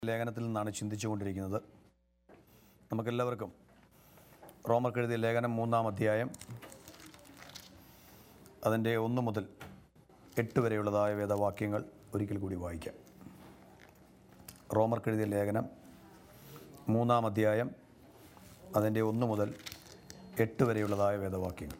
ലേഖനത്തിൽ നിന്നാണ് ചിന്തിച്ചുകൊണ്ടിരിക്കുന്നത്. നമുക്കെല്ലാവർക്കും റോമർക്ക് എഴുതിയ ലേഖനം 3-ാം അധ്യായം അതിൻ്റെ 1 മുതൽ 8 വരെയുള്ളതായ വേദവാക്യങ്ങൾ ഒരിക്കൽ കൂടി വായിക്കാം. റോമർക്ക് എഴുതിയ ലേഖനം 3-ാം അധ്യായം അതിൻ്റെ 1 മുതൽ 8 വരെയുള്ളതായ വേദവാക്യങ്ങൾ.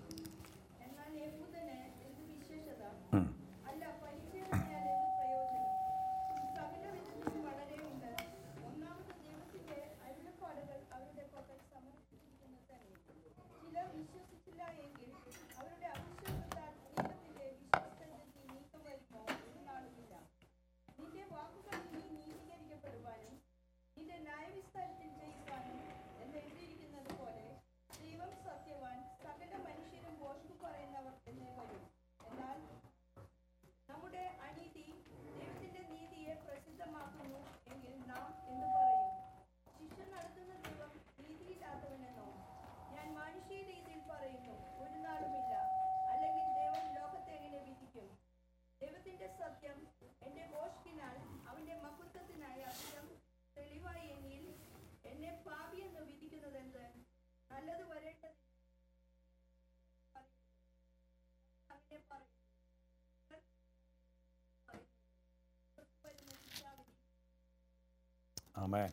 ആമേൻ.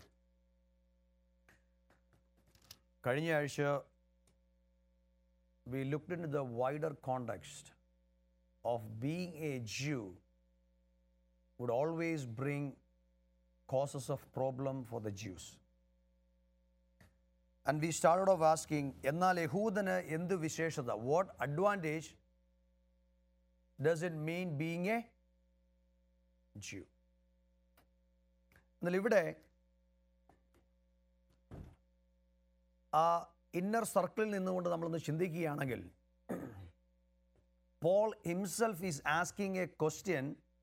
കഴിഞ്ഞ ആഴ്ച we looked into the wider context of being a Jew would always bring causes of problem for the Jews. And we started off asking, എന്നാൽ യഹൂദന് എന്ത് വിശേഷത? What advantage does it mean being a Jew? എന്നാൽ ഇവിടെ ആ inner സർക്കിളിൽ നിന്നുകൊണ്ട് നമ്മളൊന്ന് ചിന്തിക്കുകയാണെങ്കിൽ, Paul himself is asking a question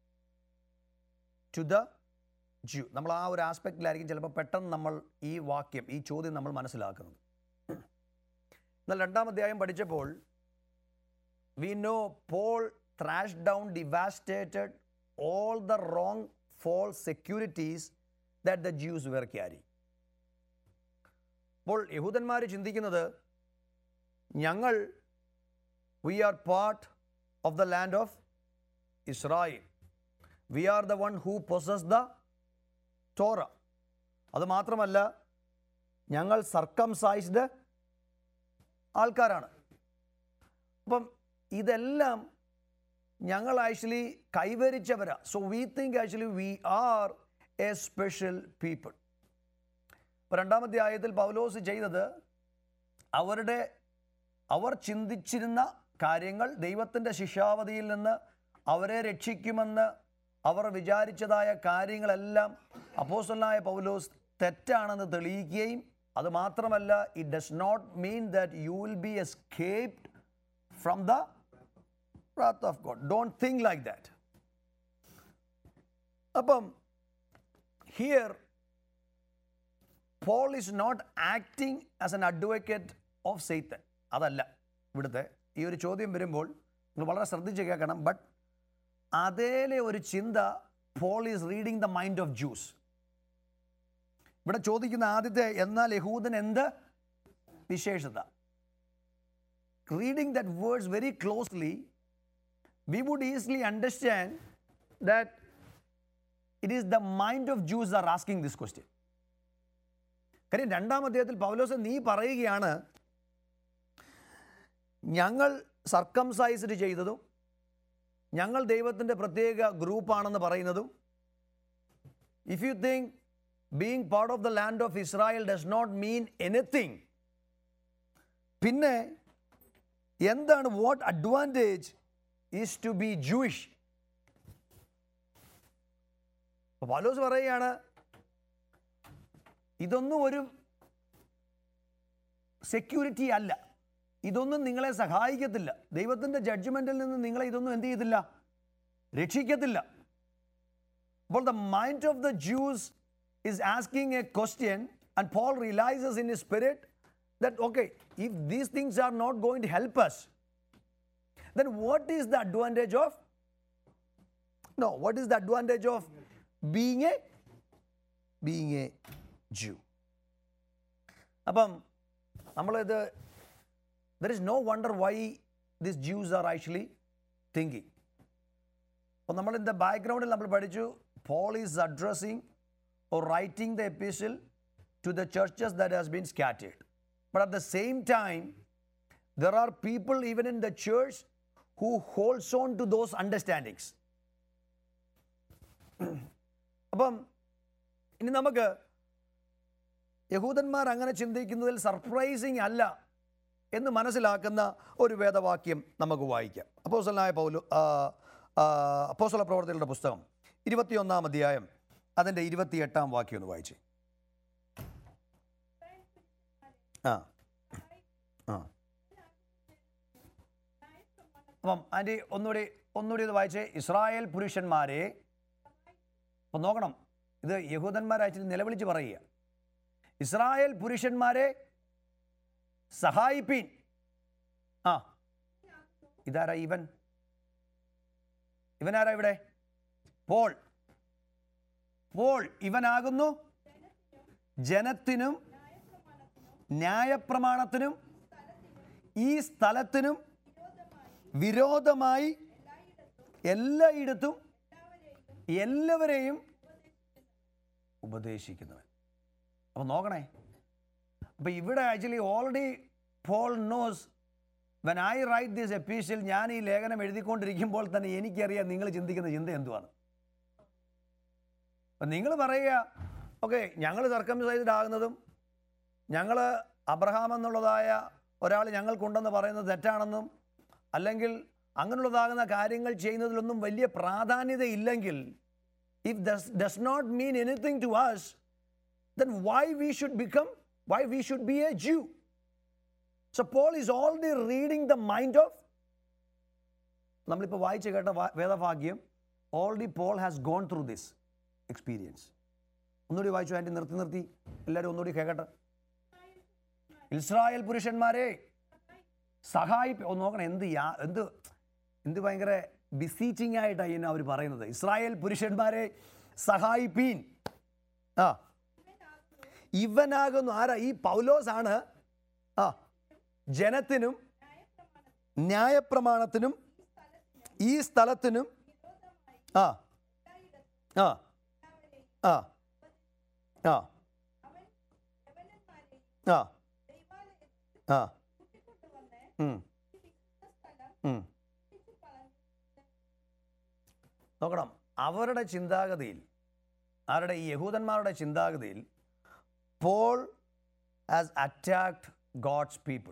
to the Jew. നമ്മൾ ആ ഒരു ആസ്പെക്റ്റിലായിരിക്കും ചിലപ്പോൾ പെട്ടെന്ന് നമ്മൾ ഈ വാക്യം, ഈ ചോദ്യം നമ്മൾ മനസ്സിലാക്കുന്നത്. എന്നാൽ 2-ാം അധ്യായം പഠിച്ചപ്പോൾ we know Paul thrashed down, devastated all the wrong false securities that the Jews were carrying. അപ്പോൾ യഹൂദന്മാർ ചിന്തിക്കുന്നത്, ഞങ്ങൾ we are part of the land of Israel. We are the one who possess the Torah. അതുമാത്രമല്ല, ഞങ്ങൾ circumcised ആൾക്കാരാണ്. അപ്പം ഇതെല്ലാം ഞങ്ങൾ ആക്ച്വലി കൈവരിച്ചവരാ. So we think actually we are a special people. ഇപ്പോൾ 2-ാം അധ്യായത്തിൽ പൗലോസ് ചെയ്തത്, അവർ ചിന്തിച്ചിരുന്ന കാര്യങ്ങൾ, ദൈവത്തിൻ്റെ ശിക്ഷാവധിയിൽ നിന്ന് അവരെ രക്ഷിക്കുമെന്ന് അവർ വിചാരിച്ചതായ കാര്യങ്ങളെല്ലാം അപ്പോസ്തലനായ പൗലോസ് തെറ്റാണെന്ന് തെളിയിക്കുകയും, അതുമാത്രമല്ല, it does not mean that you will be escaped from the wrath of God. Don't think like that. അപ്പം here Paul is not acting as an advocate of Satan. അതല്ല ഇവിടുത്തെ ഈ ഒരു ചോദ്യം വരുമ്പോൾ നിങ്ങൾ വളരെ ശ്രദ്ധിച്ച് കേൾക്കണം. ബട്ട് അതേലെ ഒരു ചിന്ത, Paul is reading the mind of Jews. ഇവിടെ ചോദിക്കുന്ന ആദ്യത്തെ, എന്നാൽ യഹൂദൻ എന്ത് വിശേഷത? Reading that words very closely, we would easily understand that it is the mind of Jews are asking this question. കാര്യം 2-ാം അധ്യായത്തിൽ പൗലോസ് നീ പറയുകയാണ്, ഞങ്ങൾ സർക്കംസൈസ്ഡ് ചെയ്തതും ഞങ്ങൾ ദൈവത്തിൻ്റെ പ്രത്യേക ഗ്രൂപ്പാണെന്ന് പറയുന്നതും, if you think being part of the land of Israel does not mean anything, പിന്നെ എന്താണ് what advantage is to be Jewish? പൗലോസ് പറയുകയാണ്, ഇതൊന്നും ഒരു സെക്യൂരിറ്റി അല്ല, ഇതൊന്നും നിങ്ങളെ സഹായിക്കത്തില്ല, ദൈവത്തിൻ്റെ ജഡ്ജ്മെൻറ്റിൽ നിന്ന് നിങ്ങളെ ഇതൊന്നും എന്ത് ചെയ്യത്തില്ല, രക്ഷിക്കത്തില്ല. അപ്പോൾ the mind of the Jews is asking a question, and Paul realizes in his spirit that okay, if these things are not going to help us, then what is the advantage of what is the advantage of being being a Jew. അപ്പം നമ്മളിത് there is no wonder why these Jews are actually thinking. അപ്പോൾ നമ്മൾ ഇതിൻ്റെ ബാക്ക്ഗ്രൗണ്ടിൽ നമ്മൾ പഠിച്ചു Paul is addressing or writing the epistle to the churches that has been scattered. But at the same time, there are people even in the church who holds on to those understandings. അപ്പം ഇനി നമുക്ക് യഹൂദന്മാർ അങ്ങനെ ചിന്തിക്കുന്നതിൽ surprising അല്ല എന്ന് മനസ്സിലാക്കുന്ന ഒരു വേദവാക്യം നമുക്ക് വായിക്കാം. അപ്പോസ്തലനായ അപ്പോസ്തല പ്രവർത്തനങ്ങളുടെ പുസ്തകം 21-ാം അധ്യായം അതിൻ്റെ 28-ാം വാക്യം ഒന്ന് വായിച്ചേ. അപ്പം ആൻറ്റി ഒന്നുകൂടി ഇത് വായിച്ചേ. ഇസ്രായേൽ പുരുഷന്മാരെ, അപ്പം നോക്കണം, ഇത് യഹൂദന്മാരായിട്ട് നിലവിളിച്ച് പറയുക. ഇസ്രായേൽ പുരുഷന്മാരെ സഹായിപ്പീൻ. ഇതാരാ? ഇവനാരാ ഇവിടെ? പോൾ. ഇവനാകുന്നു ജനത്തിനും ന്യായപ്രമാണത്തിനും ഈ സ്ഥലത്തിനും വിരോധമായി എല്ലായിടത്തും എല്ലാവരെയും ഉപദേശിക്കുന്നവൻ. അപ്പം നോക്കണേ, അപ്പം ഇവിടെ actually already Paul knows when I write this എപ്പീസിൽ, ഞാൻ ഈ ലേഖനം എഴുതിക്കൊണ്ടിരിക്കുമ്പോൾ തന്നെ എനിക്കറിയാം നിങ്ങൾ ചിന്തിക്കുന്ന ചിന്ത എന്തുവാണ്. അപ്പം നിങ്ങൾ പറയുക, ഓക്കെ, ഞങ്ങൾ സർക്കംസൈസ്ഡ് ആകുന്നതും ഞങ്ങൾ അബ്രഹാം എന്നുള്ളതായ ഒരാൾ ഞങ്ങൾക്കുണ്ടെന്ന് പറയുന്നത് തെറ്റാണെന്നും, അല്ലെങ്കിൽ അങ്ങനെയുള്ളതാകുന്ന കാര്യങ്ങൾ ചെയ്യുന്നതിലൊന്നും വലിയ പ്രാധാന്യതയില്ലെങ്കിൽ, if this does not mean anything to us, then why we should be a Jew? So Paul is already reading the mind of, നമ്മളിപ്പോൾ വായിച്ച് കേട്ട വേദഭാഗ്യം, already Paul has gone through this experience. ഒന്നുകൂടി വായിച്ചു ആൻറ്റി, നിർത്തി എല്ലാവരും ഒന്നുകൂടി കേൾക്കട്ടെ. Israel പുരുഷന്മാരെ ഒന്ന് നോക്കണം, എന്ത് ഭയങ്കര ബിസീച്ചിങ് ആയിട്ടാണ് അവർ പറയുന്നത്. ഇസ്രായേൽ പുരുഷന്മാരെ സഹായിപ്പീൻ. ഇവനാകുന്നു ആരാ? ഈ പൗലോസ് ആണ് ജനത്തിനും ന്യായപ്രമാണത്തിനും ഈ സ്ഥലത്തിനും നോക്കണം, അവരുടെ ചിന്താഗതിയിൽ, അവരുടെ ഈ യഹൂദന്മാരുടെ ചിന്താഗതിയിൽ Paul has attacked God's people.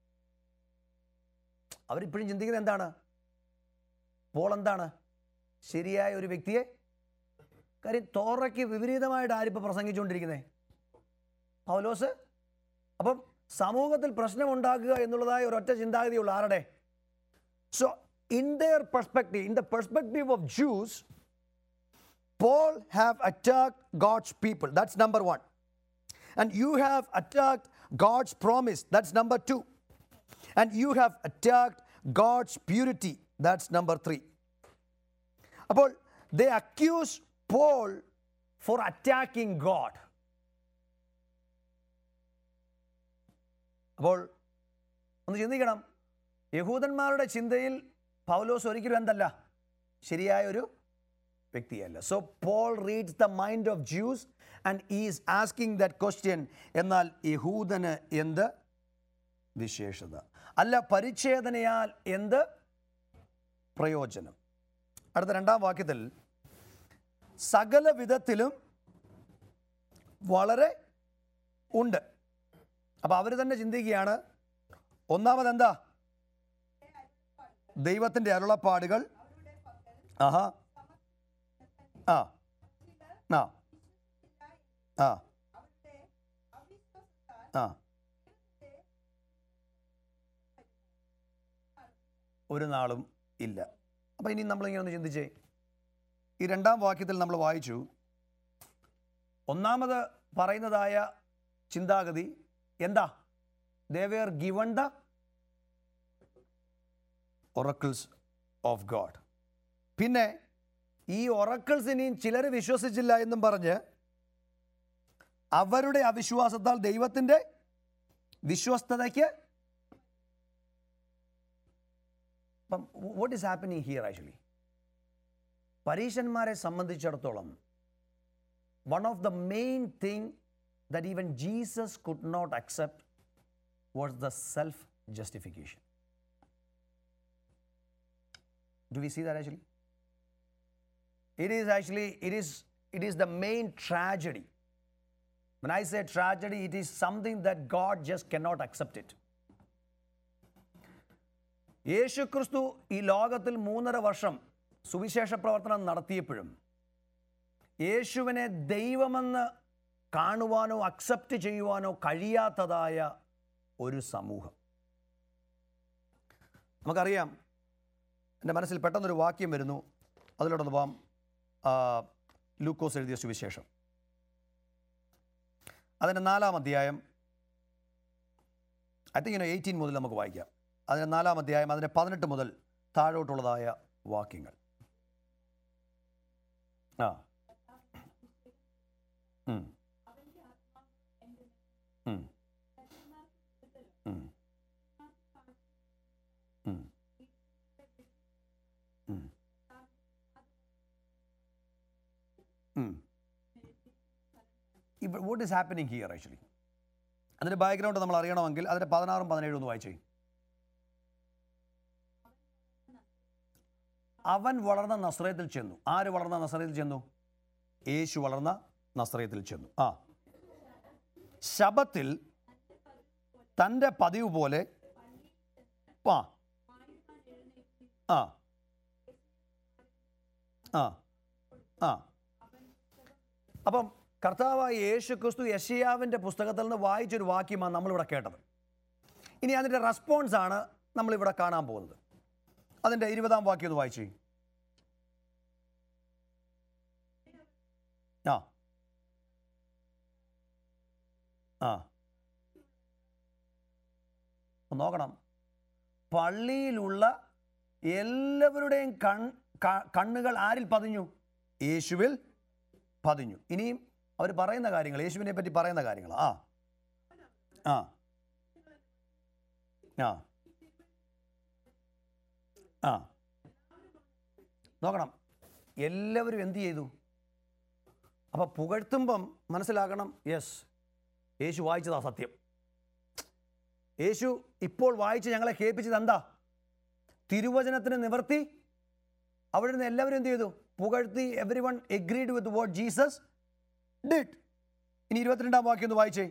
അവരിപ്പോഴും ചിന്തിക്കുന്നത് എന്താണ്? പോൾ എന്താണ്? ശരിയായ ഒരു വ്യക്തിയെ. കാര്യം തോറയ്ക്ക് വിപരീതമായിട്ട് ആരിപ്പോൾ പ്രസംഗിച്ചുകൊണ്ടിരിക്കുന്നത്? പൗലോസ്. അപ്പം സമൂഹത്തിൽ പ്രശ്നമുണ്ടാക്കുക എന്നുള്ളതായ ഒരൊറ്റ ചിന്താഗതിയുള്ള ആരുടെ? So in their perspective, in the perspective of Jews, Paul have attacked God's people. That's number one. And you have attacked God's promise. That's number two. And you have attacked God's purity. That's number three. അപ്പോൾ they accuse Paul for attacking God. അപ്പോൾ ഒന്ന് ചിന്തിക്കണം, യഹൂദന്മാരുടെ ചിന്തയിൽ പൗലോസ് ഒരിക്കലും എന്തല്ല? ശരിയായ ഒരു വ്യക്തിയല്ല. So Paul reads the mind of Jews and is asking that question. എന്നാൽ യഹൂദന് എന്ത് വിശേഷത? അല്ല പരിച്ഛേദനയാൽ എന്ത് പ്രയോജനം? അടുത്ത 2-ാം വാക്യത്തിൽ സകല വിധത്തിലും വളരെ ഉണ്ട്. അപ്പം അവർ തന്നെ ചിന്തിക്കുകയാണ്, ഒന്നാമത് എന്താ? ദൈവത്തിൻ്റെ അരുളപ്പാടുകൾ ഒരു നാളും ഇല്ല. അപ്പം ഇനി നമ്മളിങ്ങനെ ഒന്ന് ചിന്തിച്ചേ. ഈ 2-ാം വാക്യത്തിൽ നമ്മൾ വായിച്ചു, ഒന്നാമത് പറയുന്നതായ ചിന്താഗതി എന്താ? They were given the oracles of God. പിന്നെ ഈ ഒറക്കിൾസ് ഇനിയും ചിലർ വിശ്വസിച്ചില്ല എന്നും പറഞ്ഞ് അവരുടെ അവിശ്വാസത്താൽ ദൈവത്തിൻ്റെ വിശ്വസ്തതയ്ക്ക്. അപ്പം what is happening here actually? പരീശന്മാരെ സംബന്ധിച്ചിടത്തോളം one of the main thing that even Jesus could not accept was the self justification. Do we see that actually? It is the main tragedy. When I say tragedy, it is something that God just cannot accept it. യേശു ക്രിസ്തു ഈ ലോകത്തിൽ 3.5 വർഷം സുവിശേഷ പ്രവർത്തനം നടത്തിയപ്പോഴും യേശുവിനെ ദൈവമെന്ന് കാണുവാനോ accept ചെയ്യുവാനോ കഴിയാത്തതായ ഒരു സമൂഹം. നമുക്കറിയാം, എൻ്റെ മനസ്സിൽ പെട്ടെന്നൊരു വാക്യം വരുന്നു, അതിലോട്ടൊന്ന് പോകാം. ലൂക്കോസ് എഴുതിയ സുവിശേഷം അതിൻ്റെ 4-ാം അധ്യായം, ഐ തിങ്ക് 18 മുതൽ നമുക്ക് വായിക്കാം. അതിൻ്റെ 4-ാം അധ്യായം അതിൻ്റെ 18 മുതൽ താഴോട്ടുള്ളതായ വാക്യങ്ങൾ. What is happening here actually? അതിൻ്റെ ബാക്ക്ഗ്രൗണ്ട് നമ്മൾ അറിയണമെങ്കിൽ അതിൻ്റെ 16ഉം 17ഉം ഒന്ന് വായിച്ചേ. അവൻ വളർന്ന നസ്രയത്തിൽ ചെന്നു. ആര് വളർന്ന നസ്രയത്തിൽ ചെന്നു? യേശു വളർന്ന നസ്രയത്തിൽ ചെന്നു. ശബത്തിൽ തൻ്റെ പതിവ് പോലെ അപ്പം കർത്താവായ യേശു ക്രിസ്തു യെശയ്യാവിൻ്റെ പുസ്തകത്തിൽ നിന്ന് വായിച്ചൊരു വാക്യമാണ് നമ്മളിവിടെ കേട്ടത്. ഇനി അതിൻ്റെ റെസ്പോൺസാണ് നമ്മളിവിടെ കാണാൻ പോകുന്നത്. അതിൻ്റെ 20-ാം വാക്യം ഒന്ന് വായിച്ചു. നോക്കണം, പള്ളിയിലുള്ള എല്ലാവരുടെയും കണ്ണുകൾ ആരിൽ പതിഞ്ഞു? യേശുവിൽ പതിഞ്ഞു. ഇനിയും അവർ പറയുന്ന കാര്യങ്ങൾ, യേശുവിനെ പറ്റി പറയുന്ന കാര്യങ്ങൾ. നോക്കണം, എല്ലാവരും എന്ത് ചെയ്തു? അപ്പോൾ പുകഴ്ത്തുമ്പം മനസ്സിലാക്കണം, യെസ്, യേശു വായിച്ചതാ സത്യം. യേശു ഇപ്പോൾ വായിച്ച് ഞങ്ങളെ കേൾപ്പിച്ചത് എന്താ? തിരുവചനത്തിന് നിവർത്തി. അവിടെ നിന്ന് എല്ലാവരും എന്ത് ചെയ്തു? പുകഴ്ത്തി. Everyone agreed with what Jesus did. ഇനി 22-ാം വാക്യം ഒന്ന് വായിച്ചേ.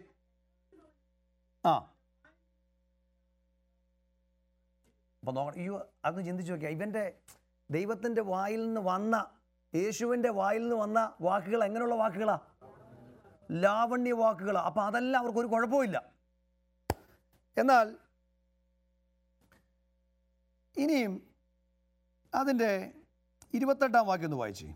അപ്പം നോക്കണം, അതൊന്ന് ചിന്തിച്ച് നോക്കിയാൽ ഇവൻ്റെ ദൈവത്തിൻ്റെ വായിൽ നിന്ന് വന്ന, യേശുവിൻ്റെ വായിൽ നിന്ന് വന്ന വാക്കുകൾ എങ്ങനെയുള്ള വാക്കുകളാ? ലാവണ്യ വാക്കുകളാണ്. അപ്പം അതെല്ലാം അവർക്കൊരു കുഴപ്പമില്ല. എന്നാൽ ഇനിയും അതിൻ്റെ 28-ാം വാക്യം ഒന്ന് വായിച്ചേ.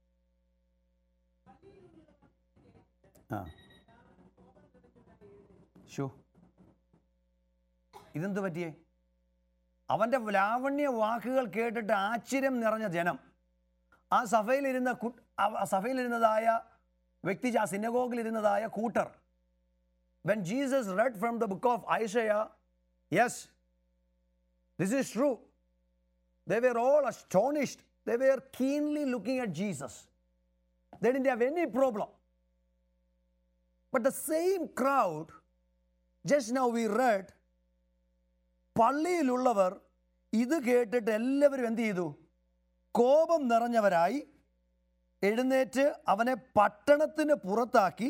ഇതെന്ത് പറ്റിയേ? അവൻ്റെ ലാവണ്യ വാക്കുകൾ കേട്ടിട്ട് ആശ്ചര്യം നിറഞ്ഞ ജനം, ആ സഭയിലിരുന്നതായ വ്യക്തി, ആ സിനഗോഗിലിരുന്നതായ കൂട്ടർ, when Jesus read from the book of Isaiah, yes, this is true. They were all astonished. They were keenly looking at Jesus. They didn't have any problem. But the same crowd, just now we read, പള്ളിയിലുള്ളവർ ഇത് കേട്ടിട്ട് എല്ലാവരും എന്ത് ചെയ്തു? കോപം നിറഞ്ഞവരായി എഴുന്നേറ്റ് അവനെ പട്ടണത്തിന് പുറത്താക്കി.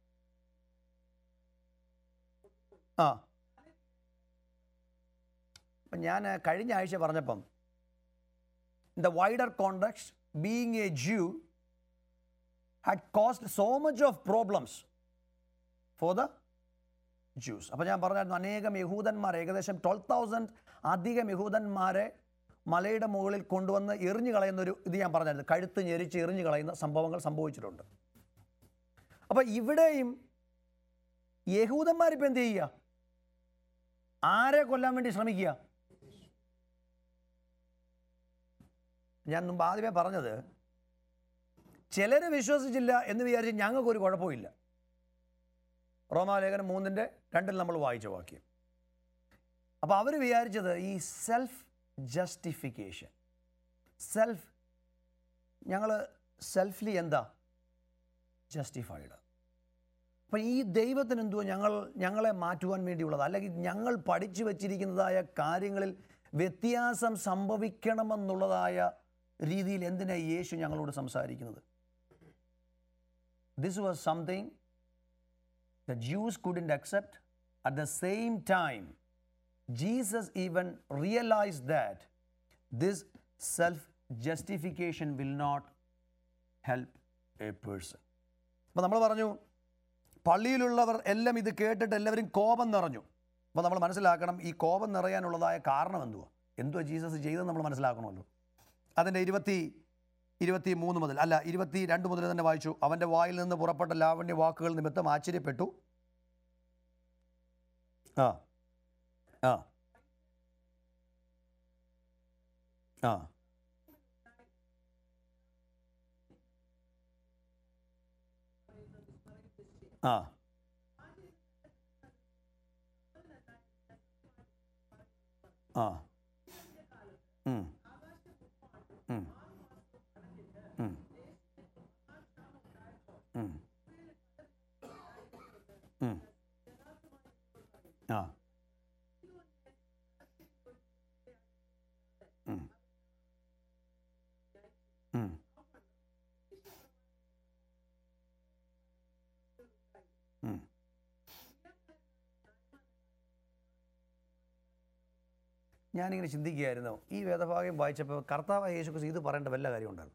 ഞാൻ കഴിഞ്ഞ ആഴ്ച പറഞ്ഞപ്പം, in the wider context, being a Jew had caused so much of problems for the Jews. അപ്പോൾ ഞാൻ പറഞ്ഞായിരുന്നു, അനേകം യഹൂദന്മാർ, ഏകദേശം 12,000 അധികം യഹൂദന്മാരെ മലയുടെ മുകളിൽ കൊണ്ടുവന്ന് എറിഞ്ഞു കളയുന്നൊരു ഇത് ഞാൻ പറഞ്ഞായിരുന്നു. കഴുത്ത് ഞെരിച്ച് എറിഞ്ഞു കളയുന്ന സംഭവങ്ങൾ സംഭവിച്ചിട്ടുണ്ട്. അപ്പോൾ ഇവിടെയും യഹൂദന്മാരിപ്പോൾ എന്ത് ചെയ്യുക? ആരെ കൊല്ലാൻ വേണ്ടി ശ്രമിക്കുക? ഞാൻ മുമ്പ് ആദ്യമേ പറഞ്ഞത്, ചിലർ വിശ്വസിച്ചില്ല എന്ന് വിചാരിച്ച് ഞങ്ങൾക്കൊരു കുഴപ്പമില്ല. റോമാലേഖനം 3:2 നമ്മൾ വായിച്ച വാക്യം. അപ്പോൾ അവർ വിചാരിച്ചത് ഈ സെൽഫ് ജസ്റ്റിഫിക്കേഷൻ, ഞങ്ങൾ സെൽഫ്ലി എന്താ ജസ്റ്റിഫൈഡ്. അപ്പം ഈ ദൈവത്തിന് എന്തുവാ ഞങ്ങളെ മാറ്റുവാൻ വേണ്ടിയുള്ളത്, അല്ലെങ്കിൽ ഞങ്ങൾ പഠിച്ചു വച്ചിരിക്കുന്നതായ കാര്യങ്ങളിൽ വ്യത്യാസം സംഭവിക്കണമെന്നുള്ളതായ രീതിയിൽ എന്തിനാണ് യേശു ഞങ്ങളോട് സംസാരിക്കുന്നത്? This was something the Jews couldn't accept. At the same time, Jesus even realized that this self-justification will not help a person. അപ്പോൾ നമ്മൾ പറഞ്ഞു, പള്ളിയിലുള്ളവർ എല്ലാം ഇത് കേട്ടിട്ട് എല്ലാവരും കോപം നിറഞ്ഞു. അപ്പോൾ നമ്മൾ മനസ്സിലാക്കണം, ഈ കോപം നിറയാനുള്ളതായ കാരണം എന്തുവാ ജീസസ് ചെയ്തതെന്ന് നമ്മൾ മനസ്സിലാക്കണമല്ലോ. അതിൻ്റെ 22 മുതൽ തന്നെ വായിച്ചു. അവൻ്റെ വായിൽ നിന്ന് പുറപ്പെട്ട ലാവണ്യ വാക്കുകൾ നിമിത്തം ആശ്ചര്യപ്പെട്ടു. ആ ആ ആ ആ ആ ഞാനിങ്ങനെ ചിന്തിക്കുകയായിരുന്നു, ഈ വേദഭാഗം വായിച്ചപ്പോൾ കർത്താവായ യേശുക്രിസ്തു ഇത് പറയേണ്ട വല്ല കാര്യമുണ്ടായിരുന്നു?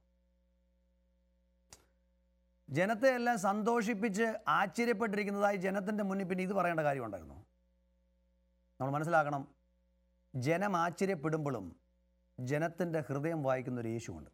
ജനത്തെ എല്ലാം സന്തോഷിപ്പിച്ച് ആശ്ചര്യപ്പെട്ടിരിക്കുന്നതായി ജനത്തിൻ്റെ മുന്നിൽ പിന്നെ ഇത് പറയേണ്ട കാര്യമുണ്ടായിരുന്നു? നമ്മൾ മനസ്സിലാക്കണം, ജനം ആശ്ചര്യപ്പെടുമ്പോഴും ജനത്തിൻ്റെ ഹൃദയം വായിക്കുന്നൊരു യേശുവുണ്ട്.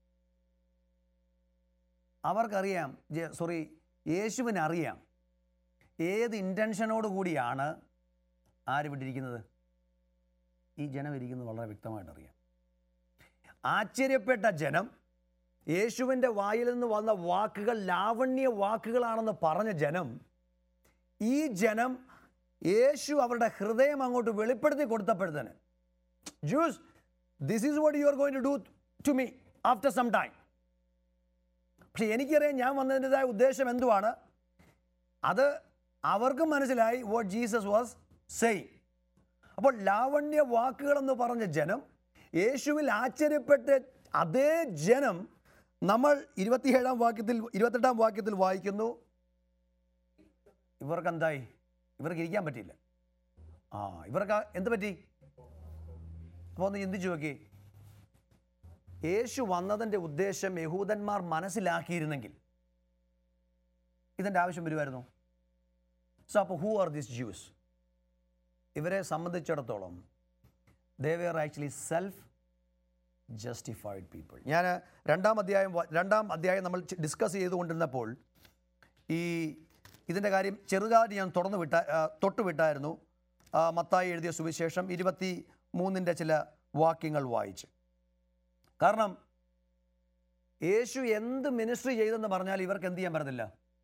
അവർക്കറിയാം, യേശുവിനറിയാം ഏത് ഇൻറ്റൻഷനോട് കൂടിയാണ് ആര് വിട്ടിരിക്കുന്നത്, ഈ ജനം ഇരിക്കുന്നത് വളരെ വ്യക്തമായിട്ടറിയാം. ആശ്ചര്യപ്പെട്ട ജനം, യേശുവിൻ്റെ വായിൽ നിന്ന് വന്ന വാക്കുകൾ ലാവണ്യ വാക്കുകളാണെന്ന് പറഞ്ഞ ജനം, ഈ ജനം യേശു അവരുടെ ഹൃദയം അങ്ങോട്ട് വെളിപ്പെടുത്തി കൊടുത്തപ്പോഴത്തേന്, Jews, this is what you are going to do to me after some time. പക്ഷെ എനിക്കറിയാം ഞാൻ വന്നതിൻ്റെതായ ഉദ്ദേശം എന്തുവാണ്. അത് അവർക്കും മനസ്സിലായി വാട്ട് ജീസസ് വാസ് സെയിങ്. അപ്പോൾ ലാവണ്യ വാക്കുകളെന്ന് പറഞ്ഞ ജനം, യേശുവിൽ ആശ്ചര്യപ്പെട്ട് അതേ ജനം, നമ്മൾ 28 വാക്യത്തിൽ വായിക്കുന്നു, ഇവർക്ക് എന്തായി? ഇവർക്ക് ഇരിക്കാൻ പറ്റിയില്ല. ഇവർക്ക് എന്ത് പറ്റി? അപ്പോൾ ഒന്ന് ചിന്തിച്ചു നോക്കി, യേശു വന്നതിൻ്റെ ഉദ്ദേശം യഹൂദന്മാർ മനസ്സിലാക്കിയിരുന്നെങ്കിൽ ഇതിൻ്റെ ആവശ്യം വരുമായിരുന്നു. സോ അപ്പോൾ ഹൂ ആർ ദീസ് ജ്യൂസ്? ഇവരെ സംബന്ധിച്ചിടത്തോളം they were actually self justified people. ഞാൻ രണ്ടാം അധ്യായം നമ്മൾ ഡിസ്കസ് ചെയ്തുകൊണ്ടിരുന്നപ്പോൾ ഇതിൻ്റെ കാര്യം ചെറുതായിട്ട് ഞാൻ തൊട്ടുവിട്ടായിരുന്നു. മത്തായി എഴുതിയ സുവിശേഷം 23 ചില വാക്യങ്ങൾ വായിച്ച്. കാരണം യേശു എന്ത് മിനിസ്ട്രി ചെയ്തെന്ന് പറഞ്ഞാൽ ഇവർക്ക് എന്ത് ചെയ്യാൻ പറ്റത്തില്ല,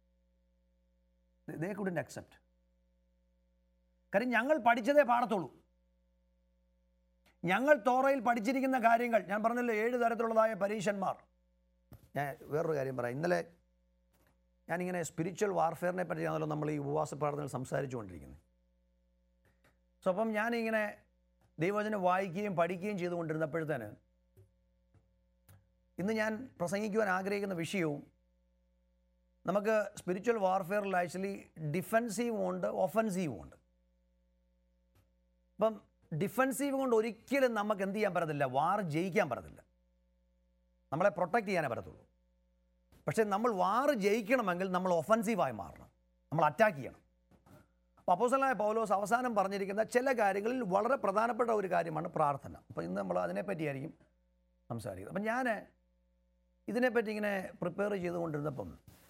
ദേ കുഡന്റ് അക്സെപ്റ്റ്. കാര്യം ഞങ്ങൾ പഠിച്ചതേ പാടത്തുള്ളൂ. ഞങ്ങൾ തോറയിൽ പഠിച്ചിരിക്കുന്ന കാര്യങ്ങൾ, ഞാൻ പറഞ്ഞല്ലോ 7 തരത്തിലുള്ളതായ പരീക്ഷന്മാർ. ഞാൻ വേറൊരു കാര്യം പറയാം. ഇന്നലെ ഞാനിങ്ങനെ സ്പിരിച്വൽ വാർഫെയറിനെ പറ്റിയാണല്ലോ നമ്മൾ ഈ ഉപവാസ പ്രാർത്ഥനകൾ സംസാരിച്ചു കൊണ്ടിരിക്കുന്നത്. സോ അപ്പം ഞാനിങ്ങനെ ദൈവവചനം വായിക്കുകയും പഠിക്കുകയും ചെയ്തുകൊണ്ടിരുന്നപ്പോഴത്തേന് ഇന്ന് ഞാൻ പ്രസംഗിക്കുവാൻ ആഗ്രഹിക്കുന്ന വിഷയവും, നമുക്ക് സ്പിരിച്വൽ വാർഫെയറിൽ ആക്ച്വലി ഡിഫെൻസീവും ഉണ്ട്, ഒഫൻസീവും ഉണ്ട്. അപ്പം ഡിഫെൻസീവ് കൊണ്ട് ഒരിക്കലും നമുക്ക് എന്ത് ചെയ്യാൻ പറ്റത്തില്ല, വാർ ജയിക്കാൻ പറ്റത്തില്ല. നമ്മളെ പ്രൊട്ടക്റ്റ് ചെയ്യാനേ പറ്റത്തുള്ളൂ. പക്ഷേ നമ്മൾ വാർ ജയിക്കണമെങ്കിൽ നമ്മൾ ഒഫൻസീവായി മാറണം, നമ്മൾ അറ്റാക്ക് ചെയ്യണം. അപ്പോൾ അപ്പോസ്തലനായ പൗലോസ് അവസാനം പറഞ്ഞിരിക്കുന്ന ചില കാര്യങ്ങളിൽ വളരെ പ്രധാനപ്പെട്ട ഒരു കാര്യമാണ് പ്രാർത്ഥന. അപ്പോൾ ഇന്ന് നമ്മൾ അതിനെപ്പറ്റിയായിരിക്കും സംസാരിക്കുന്നത്. അപ്പം ഞാൻ ഇതിനെപ്പറ്റി ഇങ്ങനെ പ്രിപ്പയർ ചെയ്തുകൊണ്ടിരുന്നപ്പം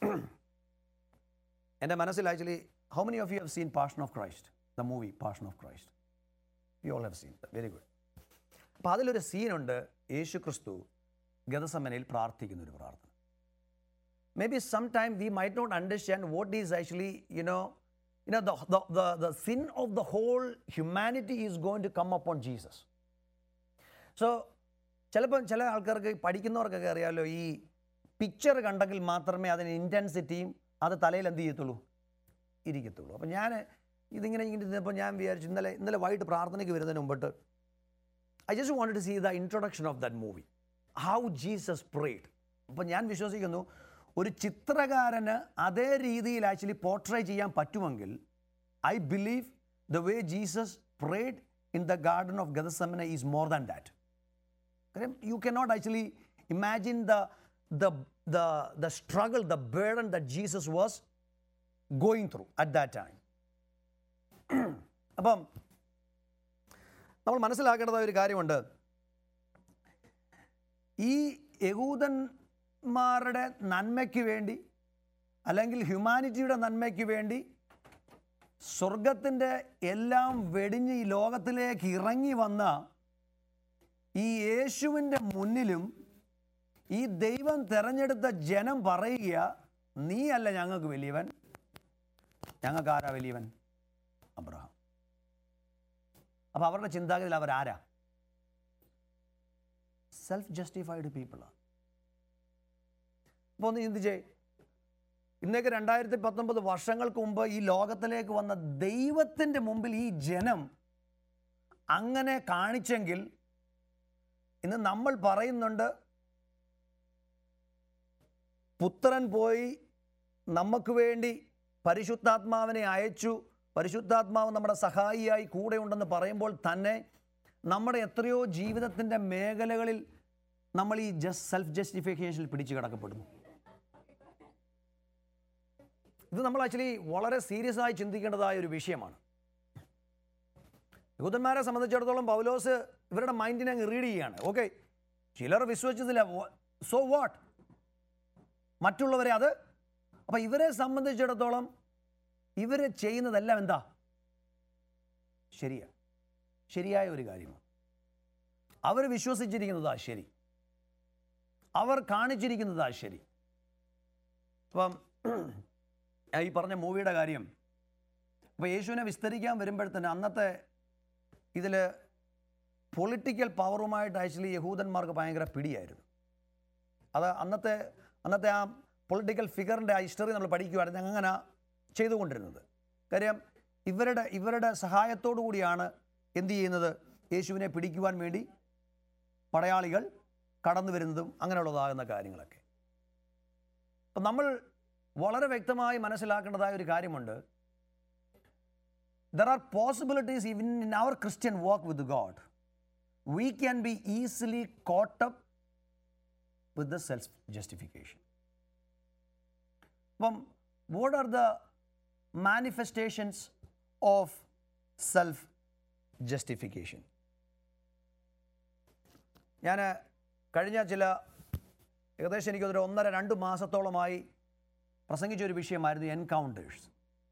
എൻ്റെ മനസ്സിൽ actually, how many of you have seen Passion of Christ, the movie Passion of Christ? You all have seen, very good. അപ്പോൾ അതിലൊരു സീനുണ്ട്, യേശു ക്രിസ്തു ഗെത്സമനയിൽ പ്രാർത്ഥിക്കുന്നൊരു പ്രാർത്ഥന. Maybe sometime we might not understand what is actually, the sin of the whole humanity is going to come upon Jesus. So, ചിലപ്പം ചില ആൾക്കാർക്ക് പഠിക്കുന്നവർക്കൊക്കെ അറിയാമല്ലോ, ഈ പിക്ചർ കണ്ടെങ്കിൽ മാത്രമേ അതിന് ഇൻറ്റൻസിറ്റിയും അത് തലയിൽ എന്ത് ചെയ്യത്തുള്ളൂ, ഇരിക്കത്തുള്ളൂ. അപ്പം ഞാൻ ഇതിങ്ങനെ ഇരുന്നപ്പോൾ ഞാൻ വിചാരിച്ചു, ഇന്നലെ വൈകിട്ട് പ്രാർത്ഥനയ്ക്ക് വരുന്നതിന് മുമ്പിട്ട് I just wanted to see the introduction of that movie, how Jesus prayed. അപ്പം ഞാൻ വിശ്വസിക്കുന്നു, ഒരു ചിത്രകാരന് അതേ രീതിയിൽ ആക്ച്വലി പോർട്രേ ചെയ്യാൻ പറ്റുമെങ്കിൽ I believe the way Jesus prayed in the garden of Gethsemane is more than that. കാരണം you cannot actually imagine the struggle, the burden that Jesus was going through at that time. അപ്പം നമ്മൾ മനസ്സിലാക്കേണ്ടതായ ഒരു കാര്യമുണ്ട്. ഈ യഹൂദന്മാരുടെ നന്മയ്ക്ക് വേണ്ടി അല്ലെങ്കിൽ ഹ്യൂമാനിറ്റിയുടെ നന്മയ്ക്ക് വേണ്ടി സ്വർഗത്തിൻ്റെ എല്ലാം വെടിഞ്ഞ് ഈ ലോകത്തിലേക്ക് ഇറങ്ങി വന്ന ഈ യേശുവിൻ്റെ മുന്നിലും ഈ ദൈവം തിരഞ്ഞെടുത്ത ജനം പറയുക, നീ അല്ല ഞങ്ങൾക്ക് വലിയവൻ, ഞങ്ങൾക്ക് ആരാ വലിയവൻ? അബ്രഹാം. അപ്പോൾ അവരുടെ ചിന്താഗതിയിൽ അവരാരാ? Self justified പീപ്പിളാണ്. അപ്പോൾ ഒന്ന് ചിന്തിച്ചേ, ഇന്നേക്ക് 2019 വർഷങ്ങൾക്ക് മുമ്പ് ഈ ലോകത്തിലേക്ക് വന്ന ദൈവത്തിൻ്റെ മുമ്പിൽ ഈ ജനം അങ്ങനെ കാണിച്ചെങ്കിൽ ഇന്ന് നമ്മൾ പറയുന്നുണ്ട്, പുത്രൻ പോയി നമുക്ക് വേണ്ടി പരിശുദ്ധാത്മാവിനെ അയച്ചു, പരിശുദ്ധാത്മാവ് നമ്മുടെ സഹായിയായി കൂടെ ഉണ്ടെന്ന് പറയുമ്പോൾ തന്നെ നമ്മുടെ എത്രയോ ജീവിതത്തിൻ്റെ മേഖലകളിൽ നമ്മൾ ഈ സെൽഫ് ജസ്റ്റിഫിക്കേഷനിൽ പിടിച്ചു കിടക്കപ്പെടുന്നു. ഇത് നമ്മൾ ആക്ച്വലി വളരെ സീരിയസ് ആയി ചിന്തിക്കേണ്ടതായ ഒരു വിഷയമാണ്. യഹൂദന്മാരെ സംബന്ധിച്ചിടത്തോളം പൗലോസ് ഇവരുടെ മൈൻഡിനെ അങ്ങ് റീഡ് ചെയ്യുകയാണ്. ഓക്കെ, ചിലർ വിശ്വസിച്ചില്ല, സോ വാട്ട്, മറ്റുള്ളവരെ അത്. അപ്പം ഇവരെ സംബന്ധിച്ചിടത്തോളം ഇവർ ചെയ്യുന്നതെല്ലാം എന്താ? ശരിയായ ഒരു കാര്യമാണ്. അവർ വിശ്വസിച്ചിരിക്കുന്നതാ ശരി, അവർ കാണിച്ചിരിക്കുന്നതാ ശരി. അപ്പം ഈ പറഞ്ഞ മൂവിയുടെ കാര്യം, അപ്പോൾ യേശുവിനെ വിസ്തരിക്കാൻ വരുമ്പോഴത്തന്നെ അന്നത്തെ ഇതിൽ പൊളിറ്റിക്കൽ പവറുമായിട്ട് ആക്ച്വലി യഹൂദന്മാർക്ക് ഭയങ്കര പിടിയായിരുന്നു. അത് അന്നത്തെ ആ പൊളിറ്റിക്കൽ ഫിഗറിൻ്റെ ആ ഹിസ്റ്ററി നമ്മൾ പഠിക്കുവായിരുന്നു അങ്ങനെ ചെയ്തുകൊണ്ടിരുന്നത്. കാര്യം ഇവരുടെ സഹായത്തോടു കൂടിയാണ് എന്ത് ചെയ്യുന്നത്, യേശുവിനെ പിടിക്കുവാൻ വേണ്ടി പടയാളികൾ കടന്നു വരുന്നതും അങ്ങനെയുള്ളതാകുന്ന കാര്യങ്ങളൊക്കെ. അപ്പം നമ്മൾ വളരെ വ്യക്തമായി മനസ്സിലാക്കേണ്ടതായ ഒരു കാര്യമുണ്ട്. There are possibilities even in our Christian walk with God. We can be easily caught up with the self-justification. What are the manifestations of self-justification? ഞാൻ കഴിഞ്ഞ ഏകദേശം എനിക്കൊരു 1.5-2 മാസത്തോളമായി പ്രസംഗിച്ചൊരു വിഷയമായിരുന്നു എൻകൗണ്ടേഴ്സ്.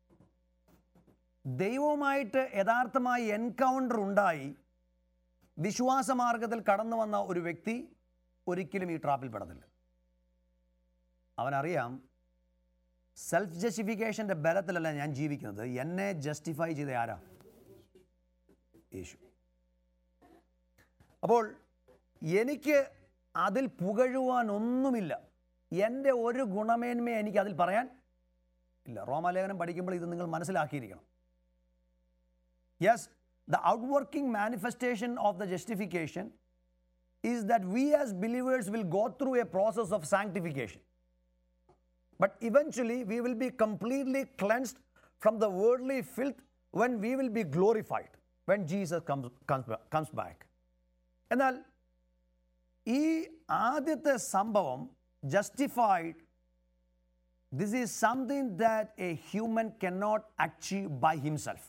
ദൈവവുമായിട്ട് യഥാർത്ഥമായി എൻകൗണ്ടർ ഉണ്ടായി വിശ്വാസമാർഗത്തിൽ കടന്നു വന്ന ഒരു വ്യക്തി ഒരിക്കലും ഈ ട്രാപ്പിൽ പെടത്തില്ല. അവനറിയാം, സെൽഫ് ജസ്റ്റിഫിക്കേഷൻ്റെ ബലത്തിലല്ല ഞാൻ ജീവിക്കുന്നത്, എന്നെ ജസ്റ്റിഫൈ ചെയ്ത ആരാ? യേശു. അപ്പോൾ എനിക്ക് അതിൽ പുകഴുവാനൊന്നുമില്ല, എൻ്റെ ഒരു ഗുണമേന്മയെ എനിക്ക് അതിൽ പറയാൻ ഇല്ല. റോമാലേഖനം പഠിക്കുമ്പോൾ ഇത് നിങ്ങൾ മനസ്സിലാക്കിയിരിക്കണം. Yes, the outworking manifestation of the justification is that we as believers will go through a process of sanctification. But eventually we will be completely cleansed from the worldly filth when we will be glorified, when Jesus comes back. എന്നാൽ ഈ ആദ്യത്തെ സംഭവം justified, this is something that a human cannot achieve by himself.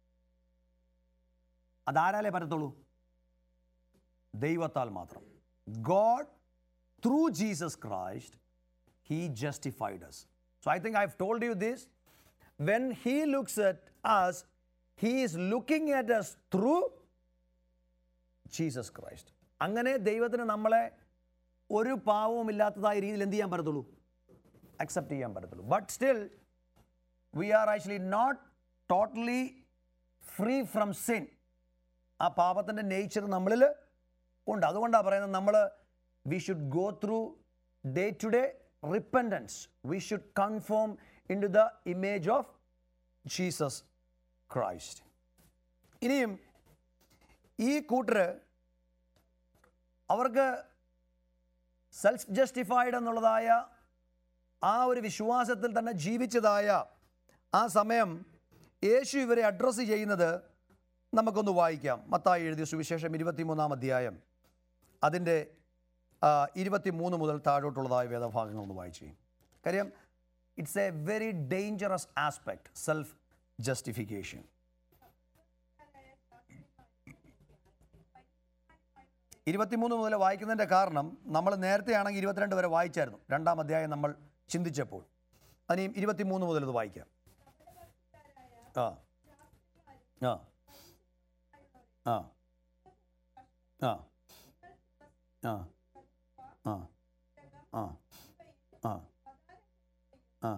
അതാരാലേ പറ്റത്തുള്ളൂ? ദൈവത്താൽ മാത്രം. God through Jesus Christ, he justified us. So I think I've told you this, when he looks at us, he is looking at us through Jesus Christ. അങ്ങനെ ദൈവത്തിന് നമ്മളെ ഒരു പാവവും ഇല്ലാത്തതായ രീതിയിൽ എന്ത് ചെയ്യാൻ പറ്റത്തുള്ളൂ? അക്സെപ്റ്റ് ചെയ്യാൻ പറ്റത്തുള്ളൂ. But still we are actually not totally free from sin. ആ പാപത്തിൻ്റെ നേച്ചർ നമ്മളിൽ ഉണ്ട്. അതുകൊണ്ടാണ് പറയുന്നത് നമ്മൾ we should go through day to day repentance. We should conform into the image of Jesus Christ. ഇനിയും ഈ കൂട്ടർ അവർക്ക് സെൽഫ് ജസ്റ്റിഫൈഡ് എന്നുള്ളതായ ആ ഒരു വിശ്വാസത്തിൽ തന്നെ ജീവിച്ചതായ ആ സമയം യേശു ഇവരെ അഡ്രസ്സ് ചെയ്യുന്നത് നമുക്കൊന്ന് വായിക്കാം. മത്തായി എഴുതിയ സുവിശേഷം 23-ാം അധ്യായം അതിൻ്റെ 23 മുതൽ താഴോട്ടുള്ളതായ വേദഭാഗങ്ങളൊന്ന് വായിച്ചു. കാര്യം it's a very dangerous aspect, self justification. മുതൽ വായിക്കുന്നതിൻ്റെ കാരണം നമ്മൾ നേരത്തെ ആണെങ്കിൽ 22 വരെ വായിച്ചായിരുന്നു, 2-ാം അധ്യായം നമ്മൾ ചിന്തിച്ചപ്പോൾ. അതിനെയും 23 മുതൽ ഇത് വായിക്കാം. ആ ആ ആ ആ ആ ആ ആ ആ ആ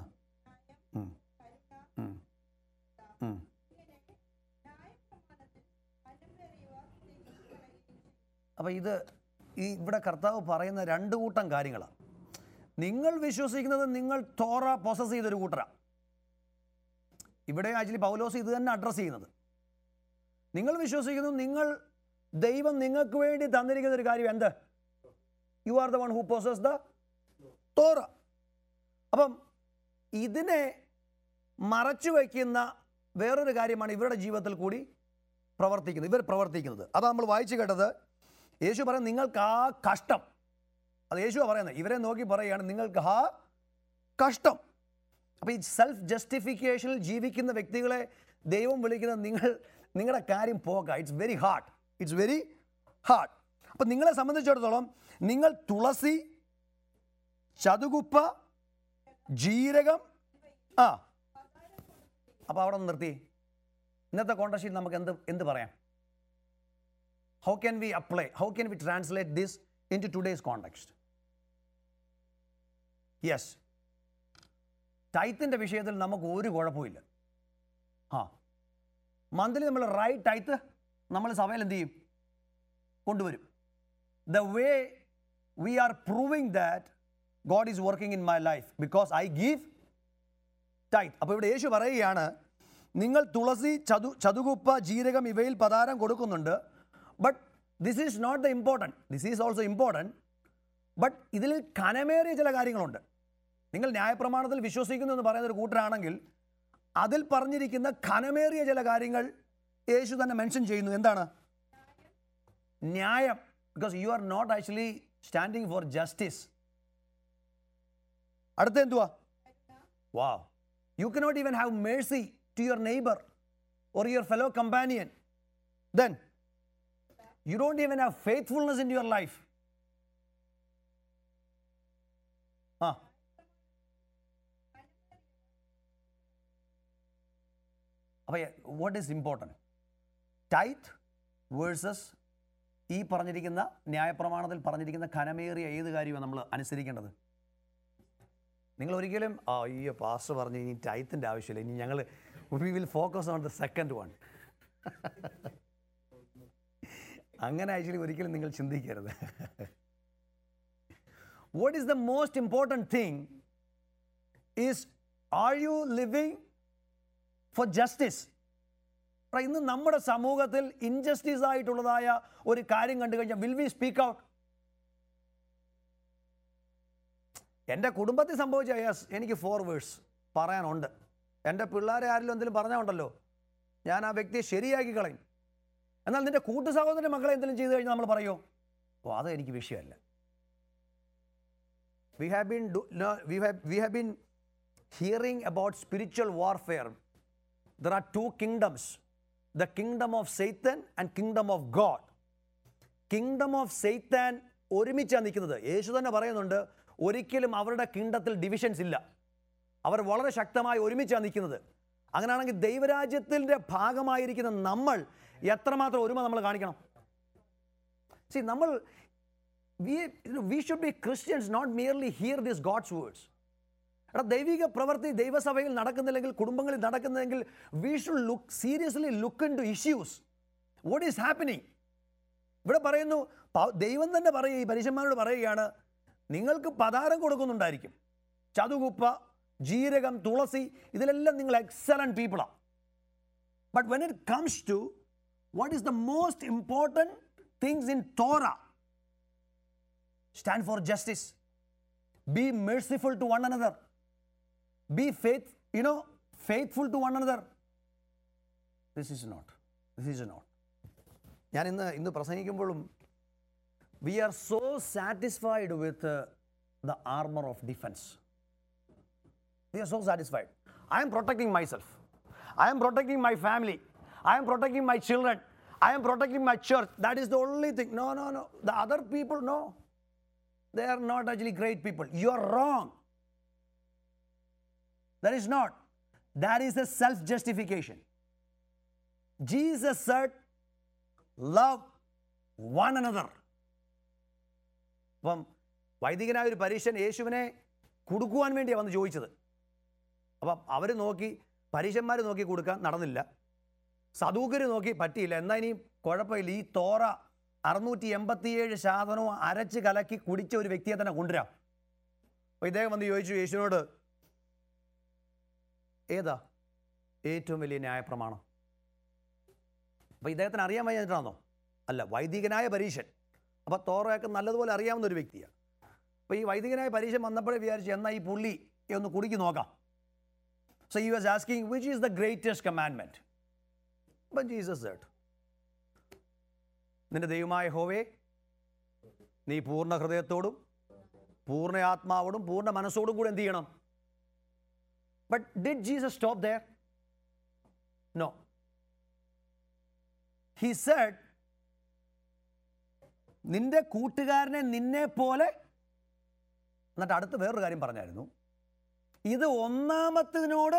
അപ്പോൾ ഇവിടെ കർത്താവ് പറയുന്ന 2 കൂട്ടം കാര്യങ്ങളാണ്. നിങ്ങൾ വിശ്വസിക്കുന്നത് നിങ്ങൾ തോറ പൊസസ് ചെയ്തൊരു കൂട്ടരാണ്. ഇവിടെ ആക്ച്വലി പൗലോസ് ഇത് തന്നെ അഡ്രസ്സ് ചെയ്യുന്നത്. നിങ്ങൾ വിശ്വസിക്കുന്നു ദൈവം നിങ്ങൾക്ക് വേണ്ടി തന്നിരിക്കുന്ന ഒരു കാര്യം എന്ത്? You are the one who possess the Torah. അപ്പം ഇതിനെ മറച്ചു വയ്ക്കുന്ന വേറൊരു കാര്യമാണ് ഇവരുടെ ജീവിതത്തിൽ കൂടി ഇവർ പ്രവർത്തിക്കുന്നത്. അതാണ് നമ്മൾ വായിച്ചു കേട്ടത്. യേശു പറയുന്നത് നിങ്ങൾക്ക് ആ കഷ്ടം, അത് യേശുവാണ് പറയുന്നത്. ഇവരെ നോക്കി പറയുകയാണ് നിങ്ങൾക്ക് ആ കഷ്ടം. അപ്പോൾ ഈ സെൽഫ് ജസ്റ്റിഫിക്കേഷനിൽ ജീവിക്കുന്ന വ്യക്തികളെ ദൈവം വിളിക്കുന്നത് നിങ്ങളുടെ കാര്യം പോക. It's very hard, it's very hard. അപ്പം നിങ്ങളെ സംബന്ധിച്ചിടത്തോളം നിങ്ങൾ തുളസി, ചതുകുപ്പ, ജീരകം, അപ്പോൾ അവിടെ നിന്ന് നിർത്തി. ഇന്നത്തെ കോണ്ടക്സ്റ്റിൽ നമുക്ക് എന്ത് പറയാം? How can we apply? How can we translate this into today's context? Yes. ടൈത്തിൻ്റെ വിഷയത്തിൽ നമുക്ക് ഒരു കുഴപ്പമില്ല. മന്ത്ലി നമ്മൾ റൈറ്റ് ടൈത്ത് നമ്മൾ സഭയിൽ എന്ത് ചെയ്യും? കൊണ്ടുവരും. The way we are proving that God is working in my life because I give tithe. അപ്പോൾ ഇവിടെ യേശു പറയുകയാണ് നിങ്ങൾ തുളസി, ചതുകുപ്പ, ജീരകം ഇവയിൽ പതാരം കൊടുക്കുന്നുണ്ട്. But this is not the important. This is also important. But ഇതിൽ കനമേറിയ ചില കാര്യങ്ങളുണ്ട്. നിങ്ങൾ ന്യായപ്രമാണത്തിൽ വിശ്വസിക്കുന്നു എന്ന് പറയുന്ന ഒരു കൂട്ടരാണെങ്കിൽ അതിൽ പറഞ്ഞിരിക്കുന്ന കനമേറിയ ചില കാര്യങ്ങൾ യേശു തന്നെ മെൻഷൻ ചെയ്യുന്നു. എന്താണ്? ന്യായം. Because you are not actually standing for justice. അടുത്ത എന്തുവാ? Wow. You cannot even have mercy to your neighbour or your fellow companion. Then you don't even have faithfulness in your life. അപ്പോൾ what is important? Tithe versus ഈ പറഞ്ഞിരിക്കുന്ന ന്യായപ്രമാണത്തിൽ പറഞ്ഞിരിക്കുന്ന ഘനമേറിയ ഏത് കാര്യമാണ് നമ്മൾ അനുസരിക്കേണ്ടത്? നിങ്ങൾ ഒരിക്കലും അയ്യോ പാസ്റ്റർ പറഞ്ഞു ഇനി ടൈത്തിൻ്റെ ആവശ്യമില്ല, ഇനി ഞങ്ങൾ we will focus on the second one. അങ്ങനെ ആക്ച്വലി ഒരിക്കലും നിങ്ങൾ ചിന്തിക്കരുത്. What is the most important thing is are you living for justice? ഇന്ന് നമ്മുടെ സമൂഹത്തിൽ ഇൻജസ്റ്റിസ് ആയിട്ടുള്ളതായ ഒരു കാര്യം കണ്ടു കഴിഞ്ഞാൽ വിൽ വി സ്പീക്ക് ഔട്ട്? എൻ്റെ കുടുംബത്തിൽ സംഭവിച്ച എനിക്ക് 4 വേഴ്സ് പറയാനുണ്ട്. എൻ്റെ പിള്ളേരെ ആരെങ്കിലും എന്തെങ്കിലും പറഞ്ഞാൽ ഉണ്ടല്ലോ ഞാൻ ആ വ്യക്തിയെ ശരിയാക്കി കളയും. എന്നാൽ നിൻ്റെ കൂട്ടു സഹോദരൻ്റെ മക്കളെ എന്തെങ്കിലും ചെയ്തു കഴിഞ്ഞാൽ നമ്മൾ പറയുമോ അത് എനിക്ക് വിഷയമല്ല. We have been hearing about spiritual warfare. There are 2 kingdoms, the kingdom of Satan and kingdom of God. Kingdom of Satan ഒരുമിച്ചാണ് നിൽക്കുന്നത്. യേശു തന്നെ പറയുന്നുണ്ട് ഒരിക്കലും അവരുടെ കിങ്ഡത്തിൽ ഡിവിഷൻസ് ഇല്ല, അവർ വളരെ ശക്തമായി ഒരുമിച്ചാണ് നിൽക്കുന്നത്. അങ്ങനെയാണെങ്കിൽ ദൈവരാജ്യത്തിൻ്റെ ഭാഗമായിരിക്കുന്ന നമ്മൾ എത്രമാത്രം ഒരുമ നമ്മൾ കാണിക്കണം? നമ്മൾ we should be Christians, not merely hear these God's words. എടാ, ദൈവിക പ്രവൃത്തി ദൈവസഭയിൽ നടക്കുന്നില്ലെങ്കിൽ, കുടുംബങ്ങളിൽ നടക്കുന്നില്ലെങ്കിൽ, we should seriously look into issues. What is happening? ഇവിടെ പറയുന്നു, ദൈവം തന്നെ പറയുക, ഈ പരീശന്മാരോട് പറയുകയാണ്, നിങ്ങൾക്ക് പതാരം കൊടുക്കുന്നുണ്ടായിരിക്കും, ചതുകുപ്പ, ജീരകം, തുളസി, ഇതിലെല്ലാം നിങ്ങൾ എക്സലൻറ്റ് പീപ്പിളാണ്. But when it comes to what is the most important things in Torah? Stand for justice. Be merciful to one another. Be faithful to one another. This is not. ഞാൻ ഇന്ന് പ്രസംഗിക്കുമ്പോഴും we are so satisfied with the armor of defense. We are so satisfied. I am protecting myself. I am protecting my family. I am protecting my children. I am protecting my church. That is the only thing. No. The other people, no. They are not actually great people. You are wrong. That is not. That is a self-justification. Jesus said, love one another. അപ്പം വൈദികനായ ഒരു പരീശൻ യേശുവിനെ കൊടുക്കുവാൻ വേണ്ടിയാണ് വന്ന് ചോദിച്ചത്. അപ്പം അവർ നോക്കി, പരീശന്മാർ നോക്കി കൊടുക്കാൻ നടന്നില്ല, സദൂകർ നോക്കി പറ്റിയില്ല. എന്നാൽ ഇനി കുഴപ്പമില്ല, ഈ തോറ 687 ശാസനവും അരച്ച് കലക്കി കുടിച്ച ഒരു വ്യക്തിയെ തന്നെ കൊണ്ടുവരാം. അപ്പോൾ ഇദ്ദേഹം വന്ന് ചോദിച്ചു യേശുവിനോട്, ഏതാ ഏറ്റവും വലിയ ന്യായപ്രമാണം? അപ്പോൾ ഇദ്ദേഹത്തിന് അറിയാൻ വയ്യാഞ്ഞിട്ടാണോ? അല്ല, വൈദികനായ പരീശൻ. അപ്പോൾ തോറയൊക്കെ നല്ലതുപോലെ അറിയാവുന്ന ഒരു വ്യക്തിയാണ്. അപ്പോൾ ഈ വൈദികനായ പരീശൻ വന്നപ്പോഴേ വിചാരിച്ചു, എന്നാൽ ഈ പുള്ളി ഒന്ന് കുടിക്ക് നോക്കാം. So he was asking, which is the greatest commandment? But Jesus said, നിന്റെ ദൈവമായ യഹോവയെ നീ പൂർണ്ണ ഹൃദയത്തോടും പൂർണ്ണ ആത്മാവോടും പൂർണ്ണ മനസ്സോടും കൂടെ എന്ത് ചെയ്യണം? But did Jesus stop there? No. He said, നിന്റെ കൂട്ടുകാരനെ നിന്നെ പോലെ. എന്നിട്ട് അടുത്ത് വേറൊരു കാര്യം പറഞ്ഞായിരുന്നു, ഇത് ഒന്നാമത്തതിനോട്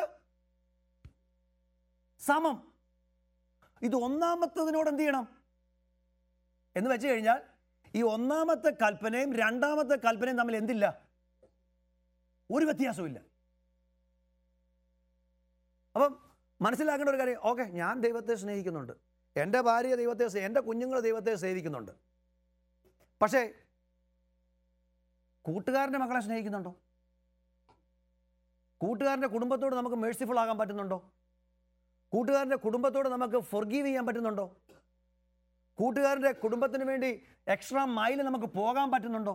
സമം. ഇത് ഒന്നാമത്തതിനോട് എന്ത് ചെയ്യണം എന്ന് വെച്ച് കഴിഞ്ഞാൽ, ഈ ഒന്നാമത്തെ കൽപ്പനയും രണ്ടാമത്തെ കൽപ്പനയും തമ്മിൽ എന്തില്ല? ഒരു വ്യത്യാസമില്ല. അപ്പം മനസ്സിലാക്കേണ്ട ഒരു കാര്യം, ഓക്കെ, ഞാൻ ദൈവത്തെ സ്നേഹിക്കുന്നുണ്ട്, എൻ്റെ ഭാര്യ ദൈവത്തെ, എൻ്റെ കുഞ്ഞുങ്ങൾ ദൈവത്തെ സേവിക്കുന്നുണ്ട്, പക്ഷേ കൂട്ടുകാരൻ്റെ മക്കളെ സ്നേഹിക്കുന്നുണ്ടോ? കൂട്ടുകാരൻ്റെ കുടുംബത്തോട് നമുക്ക് മേഴ്സിഫുൾ ആകാൻ പറ്റുന്നുണ്ടോ? കൂട്ടുകാരൻ്റെ കുടുംബത്തോട് നമുക്ക് ഫൊർഗീവ് ചെയ്യാൻ പറ്റുന്നുണ്ടോ? കൂട്ടുകാരൻ്റെ കുടുംബത്തിന് വേണ്ടി എക്സ്ട്രാ മൈൽ നമുക്ക് പോകാൻ പറ്റുന്നുണ്ടോ?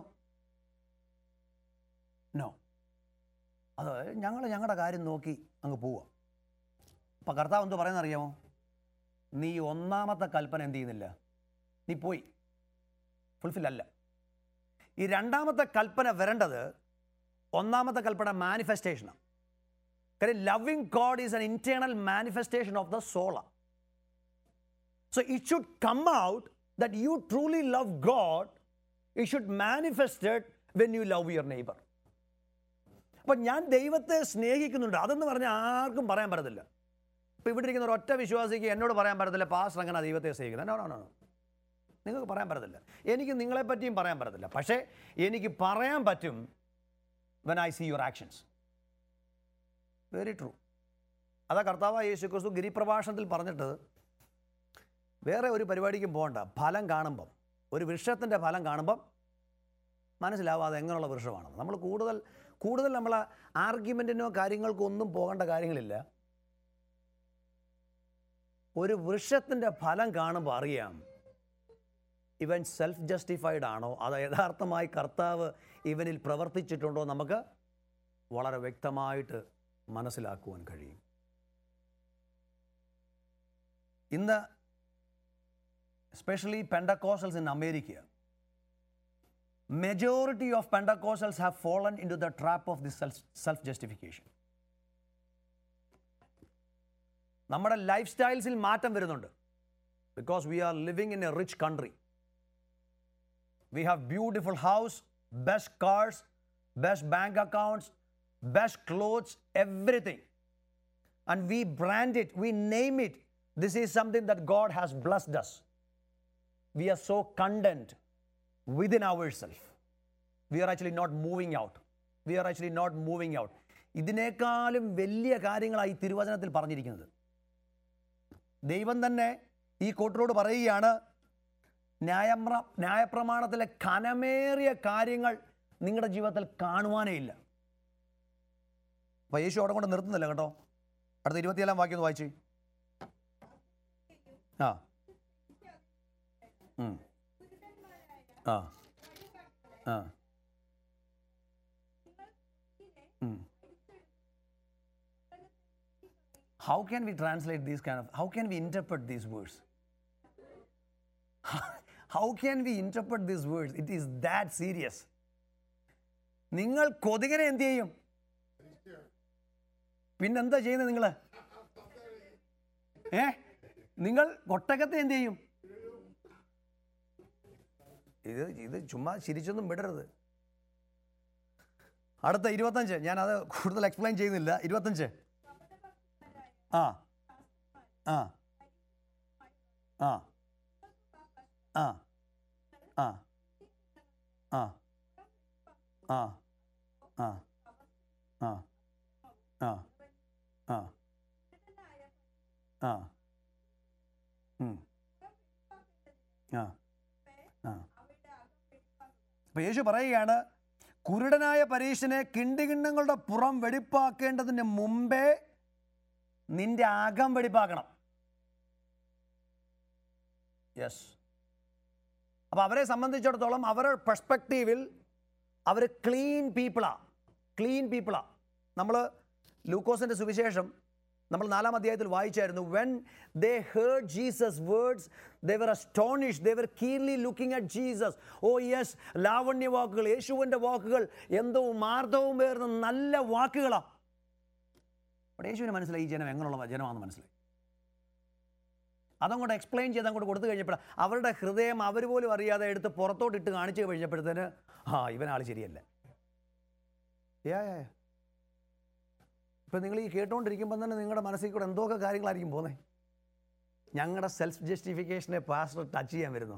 നോ. അത് ഞങ്ങളുടെ കാര്യം നോക്കി അങ്ങ് പോവുക. അപ്പം കർത്താവ് എന്ത് പറയുന്നത് അറിയാമോ? നീ ഒന്നാമത്തെ കൽപ്പന എന്ത് ചെയ്യുന്നില്ല, നീ പോയി ഫുൾഫിൽ അല്ല. ഈ രണ്ടാമത്തെ കൽപ്പന വരേണ്ടത് ഒന്നാമത്തെ കൽപ്പന മാനിഫെസ്റ്റേഷനാണ്. കാര്യം loving God is an internal manifestation of the soul. So it should come out that you truly love God. It should manifested when you love your neighbour. അപ്പം ഞാൻ ദൈവത്തെ സ്നേഹിക്കുന്നുണ്ട്, അതെന്ന് പറഞ്ഞാൽ ആർക്കും പറയാൻ പറ്റത്തില്ല. ഇപ്പോൾ ഇവിടെ ഇരിക്കുന്ന ഒരൊറ്റ വിശ്വാസിക്ക് എന്നോട് പറയാൻ പറ്റത്തില്ല, പാസ്റ്റർ അങ്ങനെ ദൈവത്തെ സ്നേഹിക്കുന്നത്. നോ, നിങ്ങൾക്ക് പറയാൻ പറ്റത്തില്ല. എനിക്ക് നിങ്ങളെപ്പറ്റിയും പറയാൻ പറ്റത്തില്ല. പക്ഷേ എനിക്ക് പറയാൻ പറ്റും when I see your actions. Very true. അതാ കർത്താവായ യേശു ക്രിസ്തു ഗിരിപ്രഭാഷണത്തിൽ പറഞ്ഞിട്ട്, വേറെ ഒരു പരിപാടിക്കും പോകണ്ട, ഫലം കാണുമ്പം, ഒരു വൃക്ഷത്തിൻ്റെ ഫലം കാണുമ്പം മനസ്സിലാവാതെ എങ്ങനെയുള്ള വൃക്ഷമാണെന്ന്. നമ്മൾ കൂടുതൽ നമ്മൾ ആർഗ്യുമെൻറ്റിനോ കാര്യങ്ങൾക്കോ ഒന്നും പോകേണ്ട കാര്യങ്ങളില്ല. ഒരു വൃക്ഷത്തിൻ്റെ ഫലം കാണുമ്പോൾ അറിയാം ഇവൻ സെൽഫ് ജസ്റ്റിഫൈഡ് ആണോ, അത് യഥാർത്ഥമായി കർത്താവ് ഇവനിൽ പ്രവർത്തിച്ചിട്ടുണ്ടോ, നമുക്ക് വളരെ വ്യക്തമായിട്ട് മനസ്സിലാക്കുവാൻ കഴിയും. ഇന്ന് especially Pentecostals in America, majority of Pentecostals have fallen into the trap of this self-justification. നമ്മുടെ ലൈഫ് സ്റ്റൈൽസിൽ മാറ്റം വരുന്നുണ്ട്. Because we are living in a rich country. We have beautiful house, best cars, best bank accounts, best clothes, everything. And we brand it, we name it. This is something that God has blessed us. We are so content within ourselves. We are actually not moving out. ഇതിനേക്കാളും വലിയ കാര്യങ്ങളായി തിരുവചനത്തിൽ പറഞ്ഞിരിക്കുന്നത്. ദൈവം തന്നെ ഈ കൂട്ടരോട് പറയുകയാണ്, ന്യായപ്രമാണത്തിലെ ഘനമേറിയ കാര്യങ്ങൾ നിങ്ങളുടെ ജീവിതത്തിൽ കാണുവാനേ ഇല്ല. അപ്പോൾ യേശു അവിടെ കൊണ്ട് നിർത്തുന്നില്ല കേട്ടോ. അടുത്ത 27 വാക്യം ഒന്ന് വായിച്ചു. ആ ആ ആ How can we translate these kind of, how can we interpret these words? How can we interpret these words? It is that serious. നിങ്ങൾ കൊതുകിനെ എന്ത് ചെയ്യും? പിന്നെന്താ ചെയ്യുന്നത് നിങ്ങൾ? നിങ്ങൾ ഒട്ടകത്തെ എന്ത് ചെയ്യും? ഇത് ചുമ്മാ ചിരിച്ചൊന്നും വിടരുത്. അടുത്ത 25, ഞാനത് കൂടുതൽ എക്സ്പ്ലെയിൻ ചെയ്യുന്നില്ല. 25. ആ ആ ആ ആ ആ ആ ആ ആ ആ ആ ആ ആ ആ ആ. അപ്പോൾ യേശു പറയുകയാണ്, കുരുടനായ പരീശനെ കിണ്ടികിണ്ണങ്ങളുടെ പുറം വെടിപ്പാക്കേണ്ടതിന് മുമ്പേ നിന്റെ അകം വെടിപ്പാക്കണം. യെസ്. അപ്പോൾ അവരെ സംബന്ധിച്ചിടത്തോളം അവരുടെ പെർസ്പെക്റ്റീവിൽ അവർ ക്ലീൻ പീപ്പിളാണ്. നമ്മൾ ലൂക്കോസിൻ്റെ സുവിശേഷം നമ്മൾ 4-ാം അധ്യായത്തിൽ വായിച്ചായിരുന്നു. When they heard Jesus words they were astonished, they were keenly looking at Jesus. Oh yes, ലാവണ്യ വാക്കുകൾ, യേശുവിൻ്റെ വാക്കുകൾ എന്തോ മാർദ്ദവും പേർന്ന നല്ല വാക്കുകളാണ്. അപ്പോൾ യേശുവിന് മനസ്സിലായി ഈ ജനം എങ്ങനെയുള്ള ജനമാണെന്ന് മനസ്സിലായി. അതങ്ങോട്ട് എക്സ്പ്ലെയിൻ ചെയ്ത് അങ്ങോട്ട് കൊടുത്തു കഴിഞ്ഞപ്പോൾ അവരുടെ ഹൃദയം അവർ പോലും അറിയാതെ എടുത്ത് പുറത്തോട്ടിട്ട് കാണിച്ചു കഴിഞ്ഞപ്പോഴത്തേന് ഇവനാൾ ശരിയല്ല. ഇപ്പം നിങ്ങൾ ഈ കേട്ടുകൊണ്ടിരിക്കുമ്പോൾ തന്നെ നിങ്ങളുടെ മനസ്സിൽ കൂടെ എന്തൊക്കെ കാര്യങ്ങളായിരിക്കും പോകുന്നത്. ഞങ്ങളുടെ സെൽഫ് ജസ്റ്റിഫിക്കേഷനെ പാസ്റ്റർ ടച്ച് ചെയ്യാൻ വരുന്നു.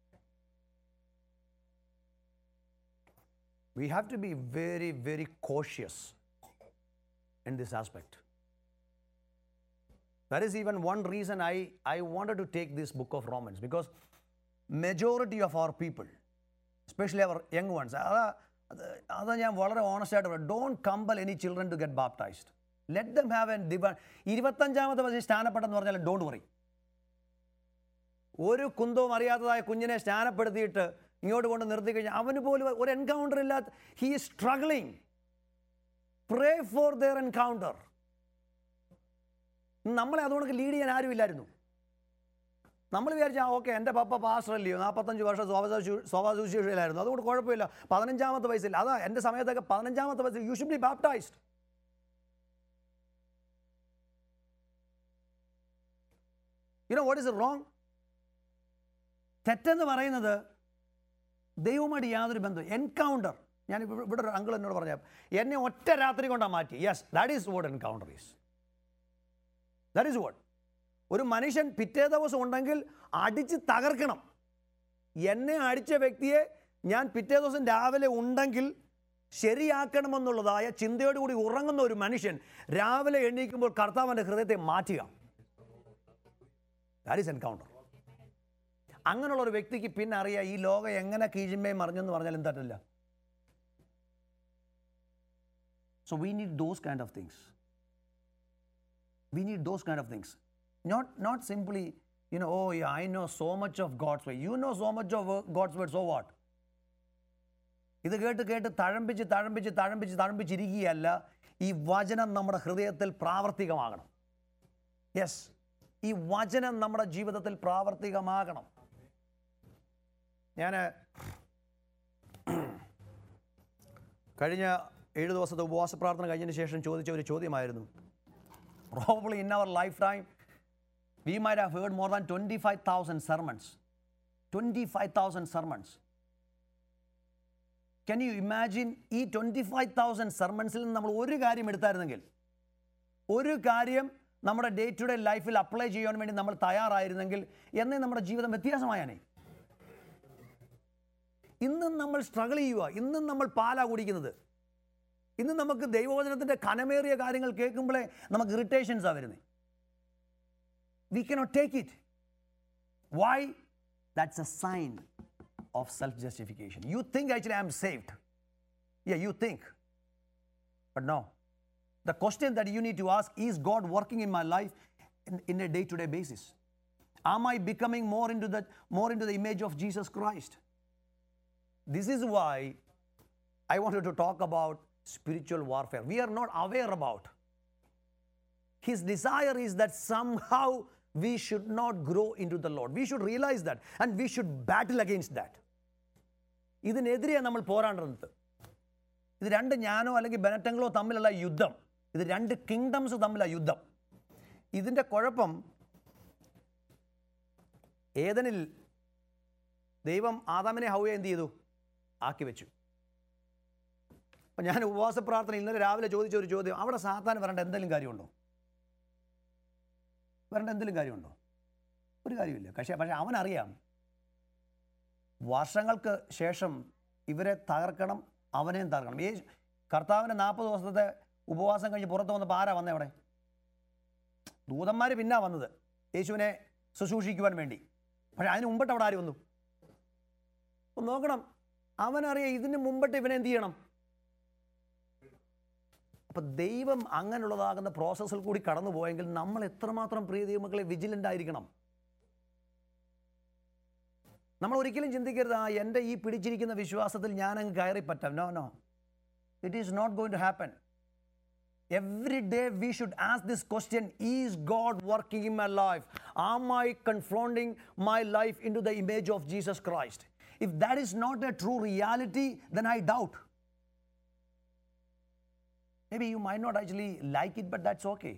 We have to be very, very cautious in this aspect. That is even one reason I wanted to take this book of Romans, because majority of our people, especially our young ones, അത് ഞാൻ വളരെ ഓണസ്റ്റായിട്ട് പറയാം, don't compel any children to get baptized. Let them have a divine. 25-ാമത്തെ വയസ്സിൽ സ്നാനപ്പെട്ടെന്ന് പറഞ്ഞാൽ don't worry. ഒരു കുന്തവും അറിയാത്തതായ കുഞ്ഞിനെ സ്നാനപ്പെടുത്തിയിട്ട് ഇങ്ങോട്ട് കൊണ്ട് നിർത്തി കഴിഞ്ഞാൽ അവന് പോലും ഒരു എൻകൗണ്ടർ ഇല്ലാത്ത, he is struggling. Pray for their encounter. നമ്മളെ അതുകൊണ്ട് ലീഡ് ചെയ്യാൻ ആരുമില്ലായിരുന്നു. നമ്മൾ വിചാരിച്ചാൽ ഓക്കെ, എൻ്റെ പപ്പ പാസ്റ്റർ അല്ലയോ, 45 വർഷം സ്വഭാവശുശ്രൂഷയിലായിരുന്നു, അതുകൊണ്ട് കുഴപ്പമില്ല. 15-ാമത്തെ വയസ്സിൽ, അതാ എൻ്റെ സമയത്തൊക്കെ 15-ാമത്തെ വയസ്സിൽ you should be baptised. You know what is wrong? തെറ്റെന്ന് പറയുന്നത് ദൈവവുമായിട്ട് യാതൊരു ബന്ധവും. എൻകൗണ്ടർ, ഞാൻ ഇവിടെ ഒരു അങ്കിൾ എന്നോട് പറഞ്ഞ എന്നെ ഒറ്റ രാത്രി കൊണ്ടാണ് മാറ്റി. Yes, that is what encounter is. That is what. ഒരു മനുഷ്യൻ പിറ്റേ ദിവസം ഉണ്ടെങ്കിൽ അടിച്ച് തകർക്കണം. എന്നെ അടിച്ച വ്യക്തിയെ ഞാൻ പിറ്റേ ദിവസം രാവിലെ ഉണ്ടെങ്കിൽ ശരിയാക്കണമെന്നുള്ളതായ ചിന്തയോടുകൂടി ഉറങ്ങുന്ന ഒരു മനുഷ്യൻ രാവിലെ എണീക്കുമ്പോൾ കർത്താവിൻ്റെ ഹൃദയത്തെ മാറ്റുക. That is encounter. അങ്ങനെയുള്ള ഒരു വ്യക്തിക്ക് പിന്നെ അറിയാം ഈ ലോകം എങ്ങനെ കീഴ്മയും മറിഞ്ഞെന്ന് പറഞ്ഞാൽ എന്തായിട്ടില്ല. So we need those kind of things. We need those kind of things. Not simply, you know, oh yeah, I know so much of God's way. You know so much of God's word, so what? ഇത് കേട്ട് തഴമ്പിച്ചിരിക്കുകയല്ല. ഈ വചനം നമ്മുടെ ഹൃദയത്തിൽ പ്രാവർത്തികമാകണം. Yes, ഈ വചനം നമ്മുടെ ജീവിതത്തിൽ പ്രാവർത്തികമാകണം. ഞാൻ കഴിഞ്ഞ 7 ദിവസത്തെ ഉപവാസ പ്രാർത്ഥന കഴിഞ്ഞതിന് ശേഷം ചോദിച്ച ഒരു ചോദ്യമായിരുന്നു. Probably in our lifetime, we might have heard more than 25,000 sermons. 25,000 sermons. Can you imagine ഈ 25,000 sermonsൽ നിന്ന് നമ്മൾ ഒരു കാര്യം എടുത്തായിരുന്നെങ്കിൽ, ഒരു കാര്യം നമ്മുടെ ഡേ ടു ഡേ ലൈഫിൽ അപ്ലൈ ചെയ്യാൻ വേണ്ടി നമ്മൾ തയ്യാറായിരുന്നെങ്കിൽ എന്നേ നമ്മുടെ ജീവിതം വ്യത്യാസമായാനേ. ഇന്നും നമ്മൾ സ്ട്രഗിൾ ചെയ്യുക, ഇന്നും നമ്മൾ പാലാ കുടിക്കുന്നത്. ഇന്ന് നമുക്ക് ദൈവവചനത്തിൻ്റെ ഘനമേറിയ കാര്യങ്ങൾ കേൾക്കുമ്പോഴേ നമുക്ക് ഇറിറ്റേഷൻസാണ് വരുന്നത്. We cannot take it. Why? That's a sign of self-justification. You think actually I am saved. Yeah, you think. But no. The question that you need to ask, is God working in my life in a day-to-day basis? Am I becoming more into the image of Jesus Christ? This is why I wanted to talk about spiritual warfare. We are not aware about. His desire is that somehow we should not grow into the Lord. We should realize that and we should battle against that. ഇതിനെതിരെയാണ് നമ്മൾ പോരാടുന്നത്. ഇത് രണ്ട് ഞാനോ അല്ലെങ്കിൽ ബെനറ്റങ്ങളോ തമ്മിലുള്ള യുദ്ധം. ഇത് രണ്ട് കിങ്ഡംസ് തമ്മിലുള്ള യുദ്ധം. ഇതിൻ്റെ കുഴപ്പം, ഏദനിൽ ദൈവം ആദാമിനെ ഹൗവയെ എന്ത് ചെയ്തു? ആക്കി വെച്ചു. അപ്പം ഞാൻ ഉപവാസ പ്രാർത്ഥന ഇന്നലെ രാവിലെ ചോദിച്ച ഒരു ചോദ്യം, അവിടെ സാത്താൻ വരേണ്ട എന്തെങ്കിലും കാര്യമുണ്ടോ? വരേണ്ട എന്തെങ്കിലും കാര്യമുണ്ടോ? ഒരു കാര്യമില്ല. പക്ഷേ അവനറിയാം വർഷങ്ങൾക്ക് ശേഷം ഇവരെ തകർക്കണം, അവനെയും തകർക്കണം. കർത്താവിൻ്റെ 40 ദിവസത്തെ ഉപവാസം കഴിഞ്ഞ് പുറത്ത് വന്നപ്പോൾ ആരാ വന്നത്? അവിടെ ദൂതന്മാർ പിന്നാ വന്നത് യേശുവിനെ ശുശ്രൂഷിക്കുവാൻ വേണ്ടി. പക്ഷേ അതിന് മുമ്പിട്ട് അവിടെ ആര് വന്നു? അപ്പം നോക്കണം, അവനറിയാം ഇതിന് മുമ്പിട്ട് ഇവനെ എന്ത് ചെയ്യണം. അപ്പം ദൈവം അങ്ങനെയുള്ളതാകുന്ന പ്രോസസ്സിൽ കൂടി കടന്നു പോയെങ്കിൽ നമ്മൾ എത്രമാത്രം പ്രിയ ദൈവമക്കളെ വിജിലൻ്റ് ആയിരിക്കണം. നമ്മൾ ഒരിക്കലും ചിന്തിക്കരുത്, എൻ്റെ ഈ പിടിച്ചിരിക്കുന്ന വിശ്വാസത്തിൽ ഞാനങ്ങ് കയറി പറ്റാം. No no, it is not going to happen. Every day we should ask this question, is God working in my life? Am I confronting my life into the image of Jesus Christ? If that is not a true reality, then I doubt. Maybe you might not actually like it, but that's okay.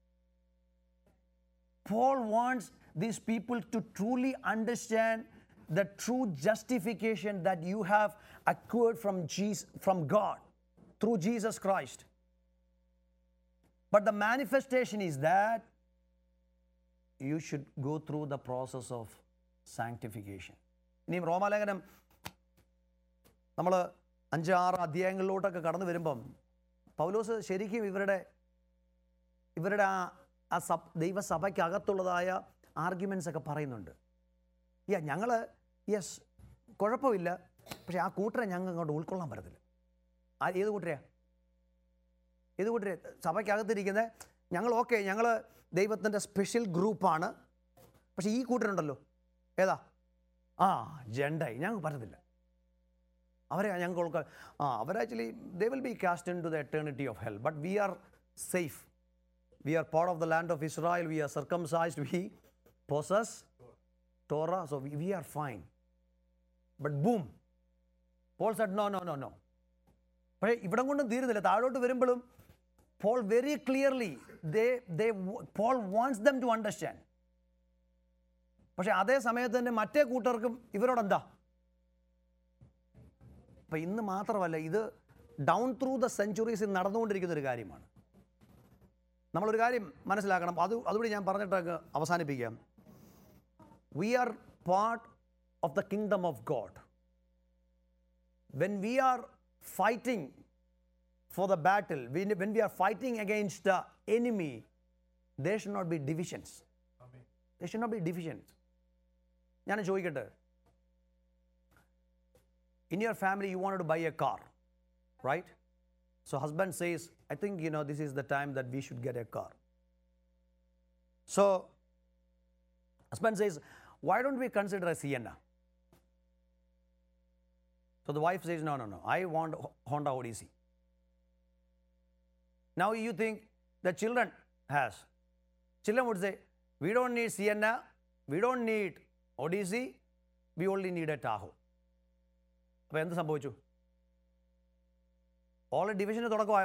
Paul wants these people to truly understand the true justification that you have acquired from God through Jesus Christ. But the manifestation is that you should go through the process of sanctification. ഇനിയും റോമാലേഖനം നമ്മൾ 5-6 അധ്യായങ്ങളിലോട്ടൊക്കെ കടന്നു വരുമ്പം പൗലോസ് ശരിക്കും ഇവരുടെ ആ ദൈവസഭയ്ക്കകത്തുള്ളതായ arguments ഒക്കെ പറയുന്നുണ്ട്. ഞങ്ങൾ കുഴപ്പമില്ല, പക്ഷേ ആ കൂട്ടരെ ഞങ്ങൾക്ക് അങ്ങോട്ട് ഉൾക്കൊള്ളാൻ പറ്റത്തില്ല. ഏത് കൂട്ടരെയാണ്? സഭയ്ക്കകത്തിരിക്കുന്നത് ഞങ്ങൾ ദൈവത്തിൻ്റെ സ്പെഷ്യൽ ഗ്രൂപ്പാണ്, പക്ഷേ ഈ കൂട്ടരുണ്ടല്ലോ, ഏതാ? ജെൻഡായി ഞങ്ങൾക്ക് പറ്റത്തില്ല. അവരെ ഞങ്ങൾക്ക് അവരാക്ച്വലി they will be cast into the eternity of hell, but we are safe. We are part of the land of Israel, we are circumcised, we possess Torah, so we are fine. But boom, Paul said no. പക്ഷേ ഇവിടം കൊണ്ടും തീരുന്നില്ല. താഴോട്ട് വരുമ്പോഴും Paul very clearly, Paul wants them to understand. പക്ഷേ അതേ സമയത്ത് തന്നെ മറ്റേ കൂട്ടർക്കും ഇവരോടെന്താ? അപ്പം ഇന്ന് മാത്രമല്ല, ഇത് ഡൗൺ ത്രൂ ദ സെഞ്ചുറീസിൽ നടന്നുകൊണ്ടിരിക്കുന്നൊരു കാര്യമാണ്. നമ്മളൊരു കാര്യം മനസ്സിലാക്കണം, അതുകൂടി ഞാൻ പറഞ്ഞിട്ടൊക്കെ അവസാനിപ്പിക്കാം. We are part of the kingdom of God. When we are fighting for the battle, when we are fighting against the enemy, there should not be divisions. Amen. There should not be divisions. ഞാൻ ചോദിക്കട്ടെ, in your family you wanted to buy a car, right? So husband says, I think this is the time that we should get a car. So husband says, why don't we consider a Sienna? So the wife says, no, I want Honda Odyssey. Now you think the children would say, we don't need Sienna, we don't need Odyssey, we only need a Tahoe. അപ്പോൾ എന്ത് സംഭവിച്ചു? Already ഡിവിഷന് തുടക്കമായോ?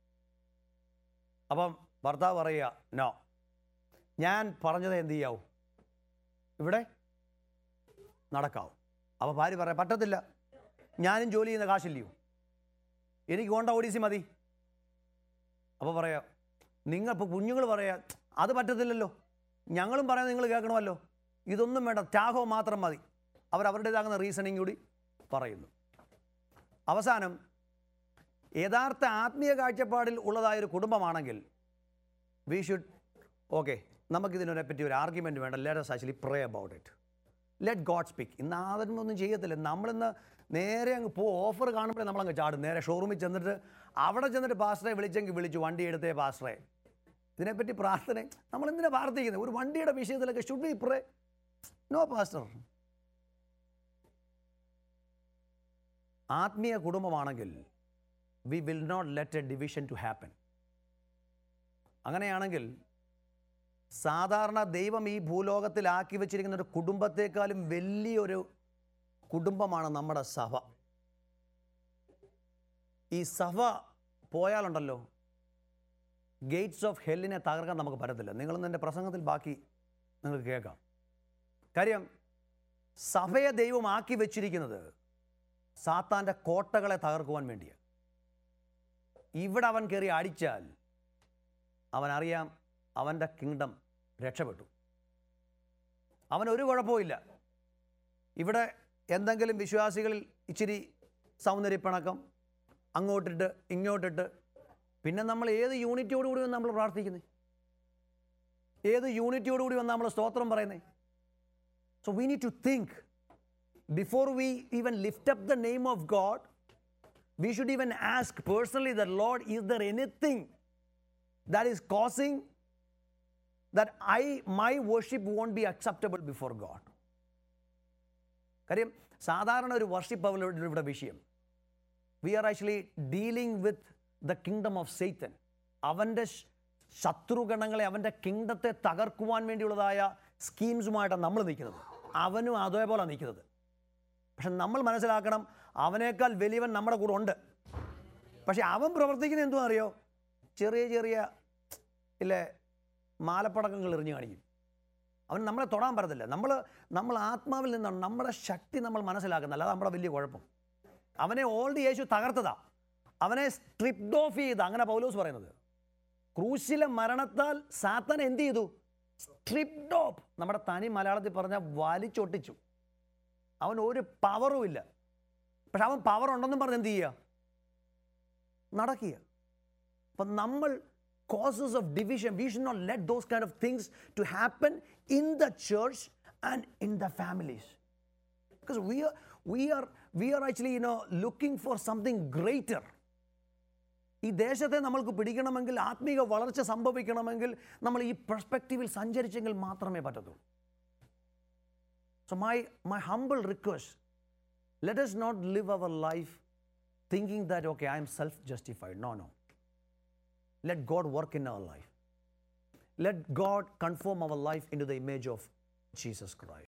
അപ്പം ഭർത്താവ് പറയുക, no, ഞാൻ പറഞ്ഞത് എന്ത് ചെയ്യാവൂ, ഇവിടെ നടക്കാവും. അപ്പോൾ ഭാര്യ പറയാം, പറ്റത്തില്ല, ഞാനും ജോലി ചെയ്യുന്ന കാശില്ലയോ, എനിക്ക് ഹോണ്ട ഓഡീസി മതി. അപ്പോൾ പറയാം, ഇപ്പോൾ കുഞ്ഞുങ്ങൾ പറയാം, അത് പറ്റത്തില്ലല്ലോ, ഞങ്ങളും പറയാൻ നിങ്ങൾ കേൾക്കണമല്ലോ, ഇതൊന്നും വേണ്ട, ടാഹോ മാത്രം മതി. അവരുടേതാകുന്ന റീസണിങ് കൂടി പറയുന്നു. അവസാനം യഥാർത്ഥ ആത്മീയ കാഴ്ചപ്പാടിൽ ഉള്ളതായൊരു കുടുംബമാണെങ്കിൽ വി ഷുഡ് നമുക്കിതിനെ പറ്റി ഒരു ആർഗ്യുമെൻറ്റ് വേണ്ട. Let us actually pray about it. Let God speak. ഇന്ന് ആദ്യമൊന്നും ചെയ്യത്തില്ല. നമ്മളിന്ന് നേരെ അങ്ങ് ഓഫർ കാണുമ്പോഴേ നമ്മളങ്ങ് ചാടും. നേരെ ഷോറൂമിൽ ചെന്നിട്ട് അവിടെ ചെന്നിട്ട് പാസ്റ്ററെ വിളിച്ചെങ്കിൽ വിളിച്ചു, വണ്ടി എടുത്തേ പാസ്റ്ററെ. ഇതിനെപ്പറ്റി പ്രാർത്ഥന നമ്മളെന്തിനാണ് പ്രാർത്ഥിക്കുന്നത്? ഒരു വണ്ടിയുടെ വിഷയത്തിലൊക്കെ should be pray. No pastor. ആത്മീയ കുടുംബമാണെങ്കിൽ we will not let a division to happen. അങ്ങനെയാണെങ്കിൽ സാധാരണ ദൈവം ഈ ഭൂലോകത്തിലാക്കി വെച്ചിരിക്കുന്ന ഒരു കുടുംബത്തെക്കാളും വലിയൊരു കുടുംബമാണ് നമ്മുടെ സഭ. ഈ സഭ പോയാലുണ്ടല്ലോ ഗേറ്റ്സ് ഓഫ് ഹെല്ലിനെ തകർക്കാൻ നമുക്ക് പറ്റത്തില്ല. നിങ്ങളൊന്ന് എൻ്റെ പ്രസംഗത്തിൽ ബാക്കി നിങ്ങൾക്ക് കേൾക്കാം. കാര്യം സഭയെ ദൈവം ആക്കി വെച്ചിരിക്കുന്നത് സാത്താൻ്റെ കോട്ടകളെ തകർക്കുവാൻ വേണ്ടിയാണ്. ഇവിടെ അവൻ കയറി അടിച്ചാൽ അവനറിയാം അവൻ്റെ കിങ്ഡം രക്ഷപ്പെട്ടു. അവനൊരു കുഴപ്പമില്ല. ഇവിടെ എന്തെങ്കിലും വിശ്വാസികളിൽ ഇച്ചിരി സൗന്ദര്യപ്പിണക്കം അങ്ങോട്ടിട്ട് ഇങ്ങോട്ടിട്ട്, പിന്നെ നമ്മൾ ഏത് യൂണിറ്റിയോടുകൂടി വന്ന് നമ്മൾ പ്രാർത്ഥിക്കുന്നത്? ഏത് യൂണിറ്റിയോടുകൂടി വന്ന് നമ്മൾ സ്തോത്രം പറയുന്നത്? So we need to think before we even lift up the name of God, we should even ask personally that, Lord, is there anything that is causing that my worship won't be acceptable before God? കാര്യം സാധാരണ ഒരു worship അവരുടെ വിഷയം, we are actually dealing with the kingdom of Satan. അവൻ്റെ ശത്രുഗണങ്ങളെ, അവൻ്റെ കിങ്ഡത്തെ തകർക്കുവാൻ വേണ്ടിയുള്ളതായ സ്കീംസുമായിട്ടാണ് നമ്മൾ നിൽക്കുന്നത്. അവനും അതേപോലെ നിൽക്കുന്നത്. പക്ഷെ നമ്മൾ മനസ്സിലാക്കണം, അവനേക്കാൾ വലിയവൻ നമ്മുടെ കൂടെ ഉണ്ട്. പക്ഷെ അവൻ പ്രവർത്തിക്കുന്നത് എന്തുവാ അറിയോ? ചെറിയ ചെറിയ ഇല്ലേ മാലപ്പടക്കങ്ങൾ എറിഞ്ഞു കാണിക്കും. അവൻ നമ്മളെ തൊടാൻ പറ്റത്തില്ല. നമ്മൾ ആത്മാവിൽ നിന്നാണ് നമ്മുടെ ശക്തി നമ്മൾ മനസ്സിലാക്കുന്നത്. അല്ലാതെ നമ്മുടെ വലിയ കുഴപ്പം. അവനെ ഓൾറെഡി യേശു തകർത്തതാ. അവനെ സ്ട്രിപ്ഡ് ഓഫ് ചെയ്ത, അങ്ങനെ പൗലോസ് പറയുന്നത്. ക്രൂശിലെ മരണത്താൽ സാത്താൻ എന്ത് ചെയ്തു? Stripped off. നമ്മുടെ തനി മലയാളത്തിൽ പറഞ്ഞാൽ വലിച്ചൊട്ടിച്ചു. അവൻ ഒരു പവറും ഇല്ല. പക്ഷെ അവൻ പവർ ഉണ്ടെന്നും പറഞ്ഞ് എന്ത് ചെയ്യുക? നടക്കുക. അപ്പം നമ്മൾ causes of division, we should not let those kind of things to happen in the church and in the families, because we are actually looking for something greater. ഈ ദേശത്തെ നമ്മൾക്ക് പിടിക്കണമെങ്കിൽ, ആത്മീക വളർച്ച സംഭവിക്കണമെങ്കിൽ നമ്മൾ ഈ പെർസ്പെക്റ്റീവിൽ സഞ്ചരിച്ചെങ്കിൽ മാത്രമേ പറ്റത്തുള്ളൂ. So my humble request, let us not live our life thinking that I am self-justified. No. Let God work in our life. Let God conform our life into the image of Jesus Christ.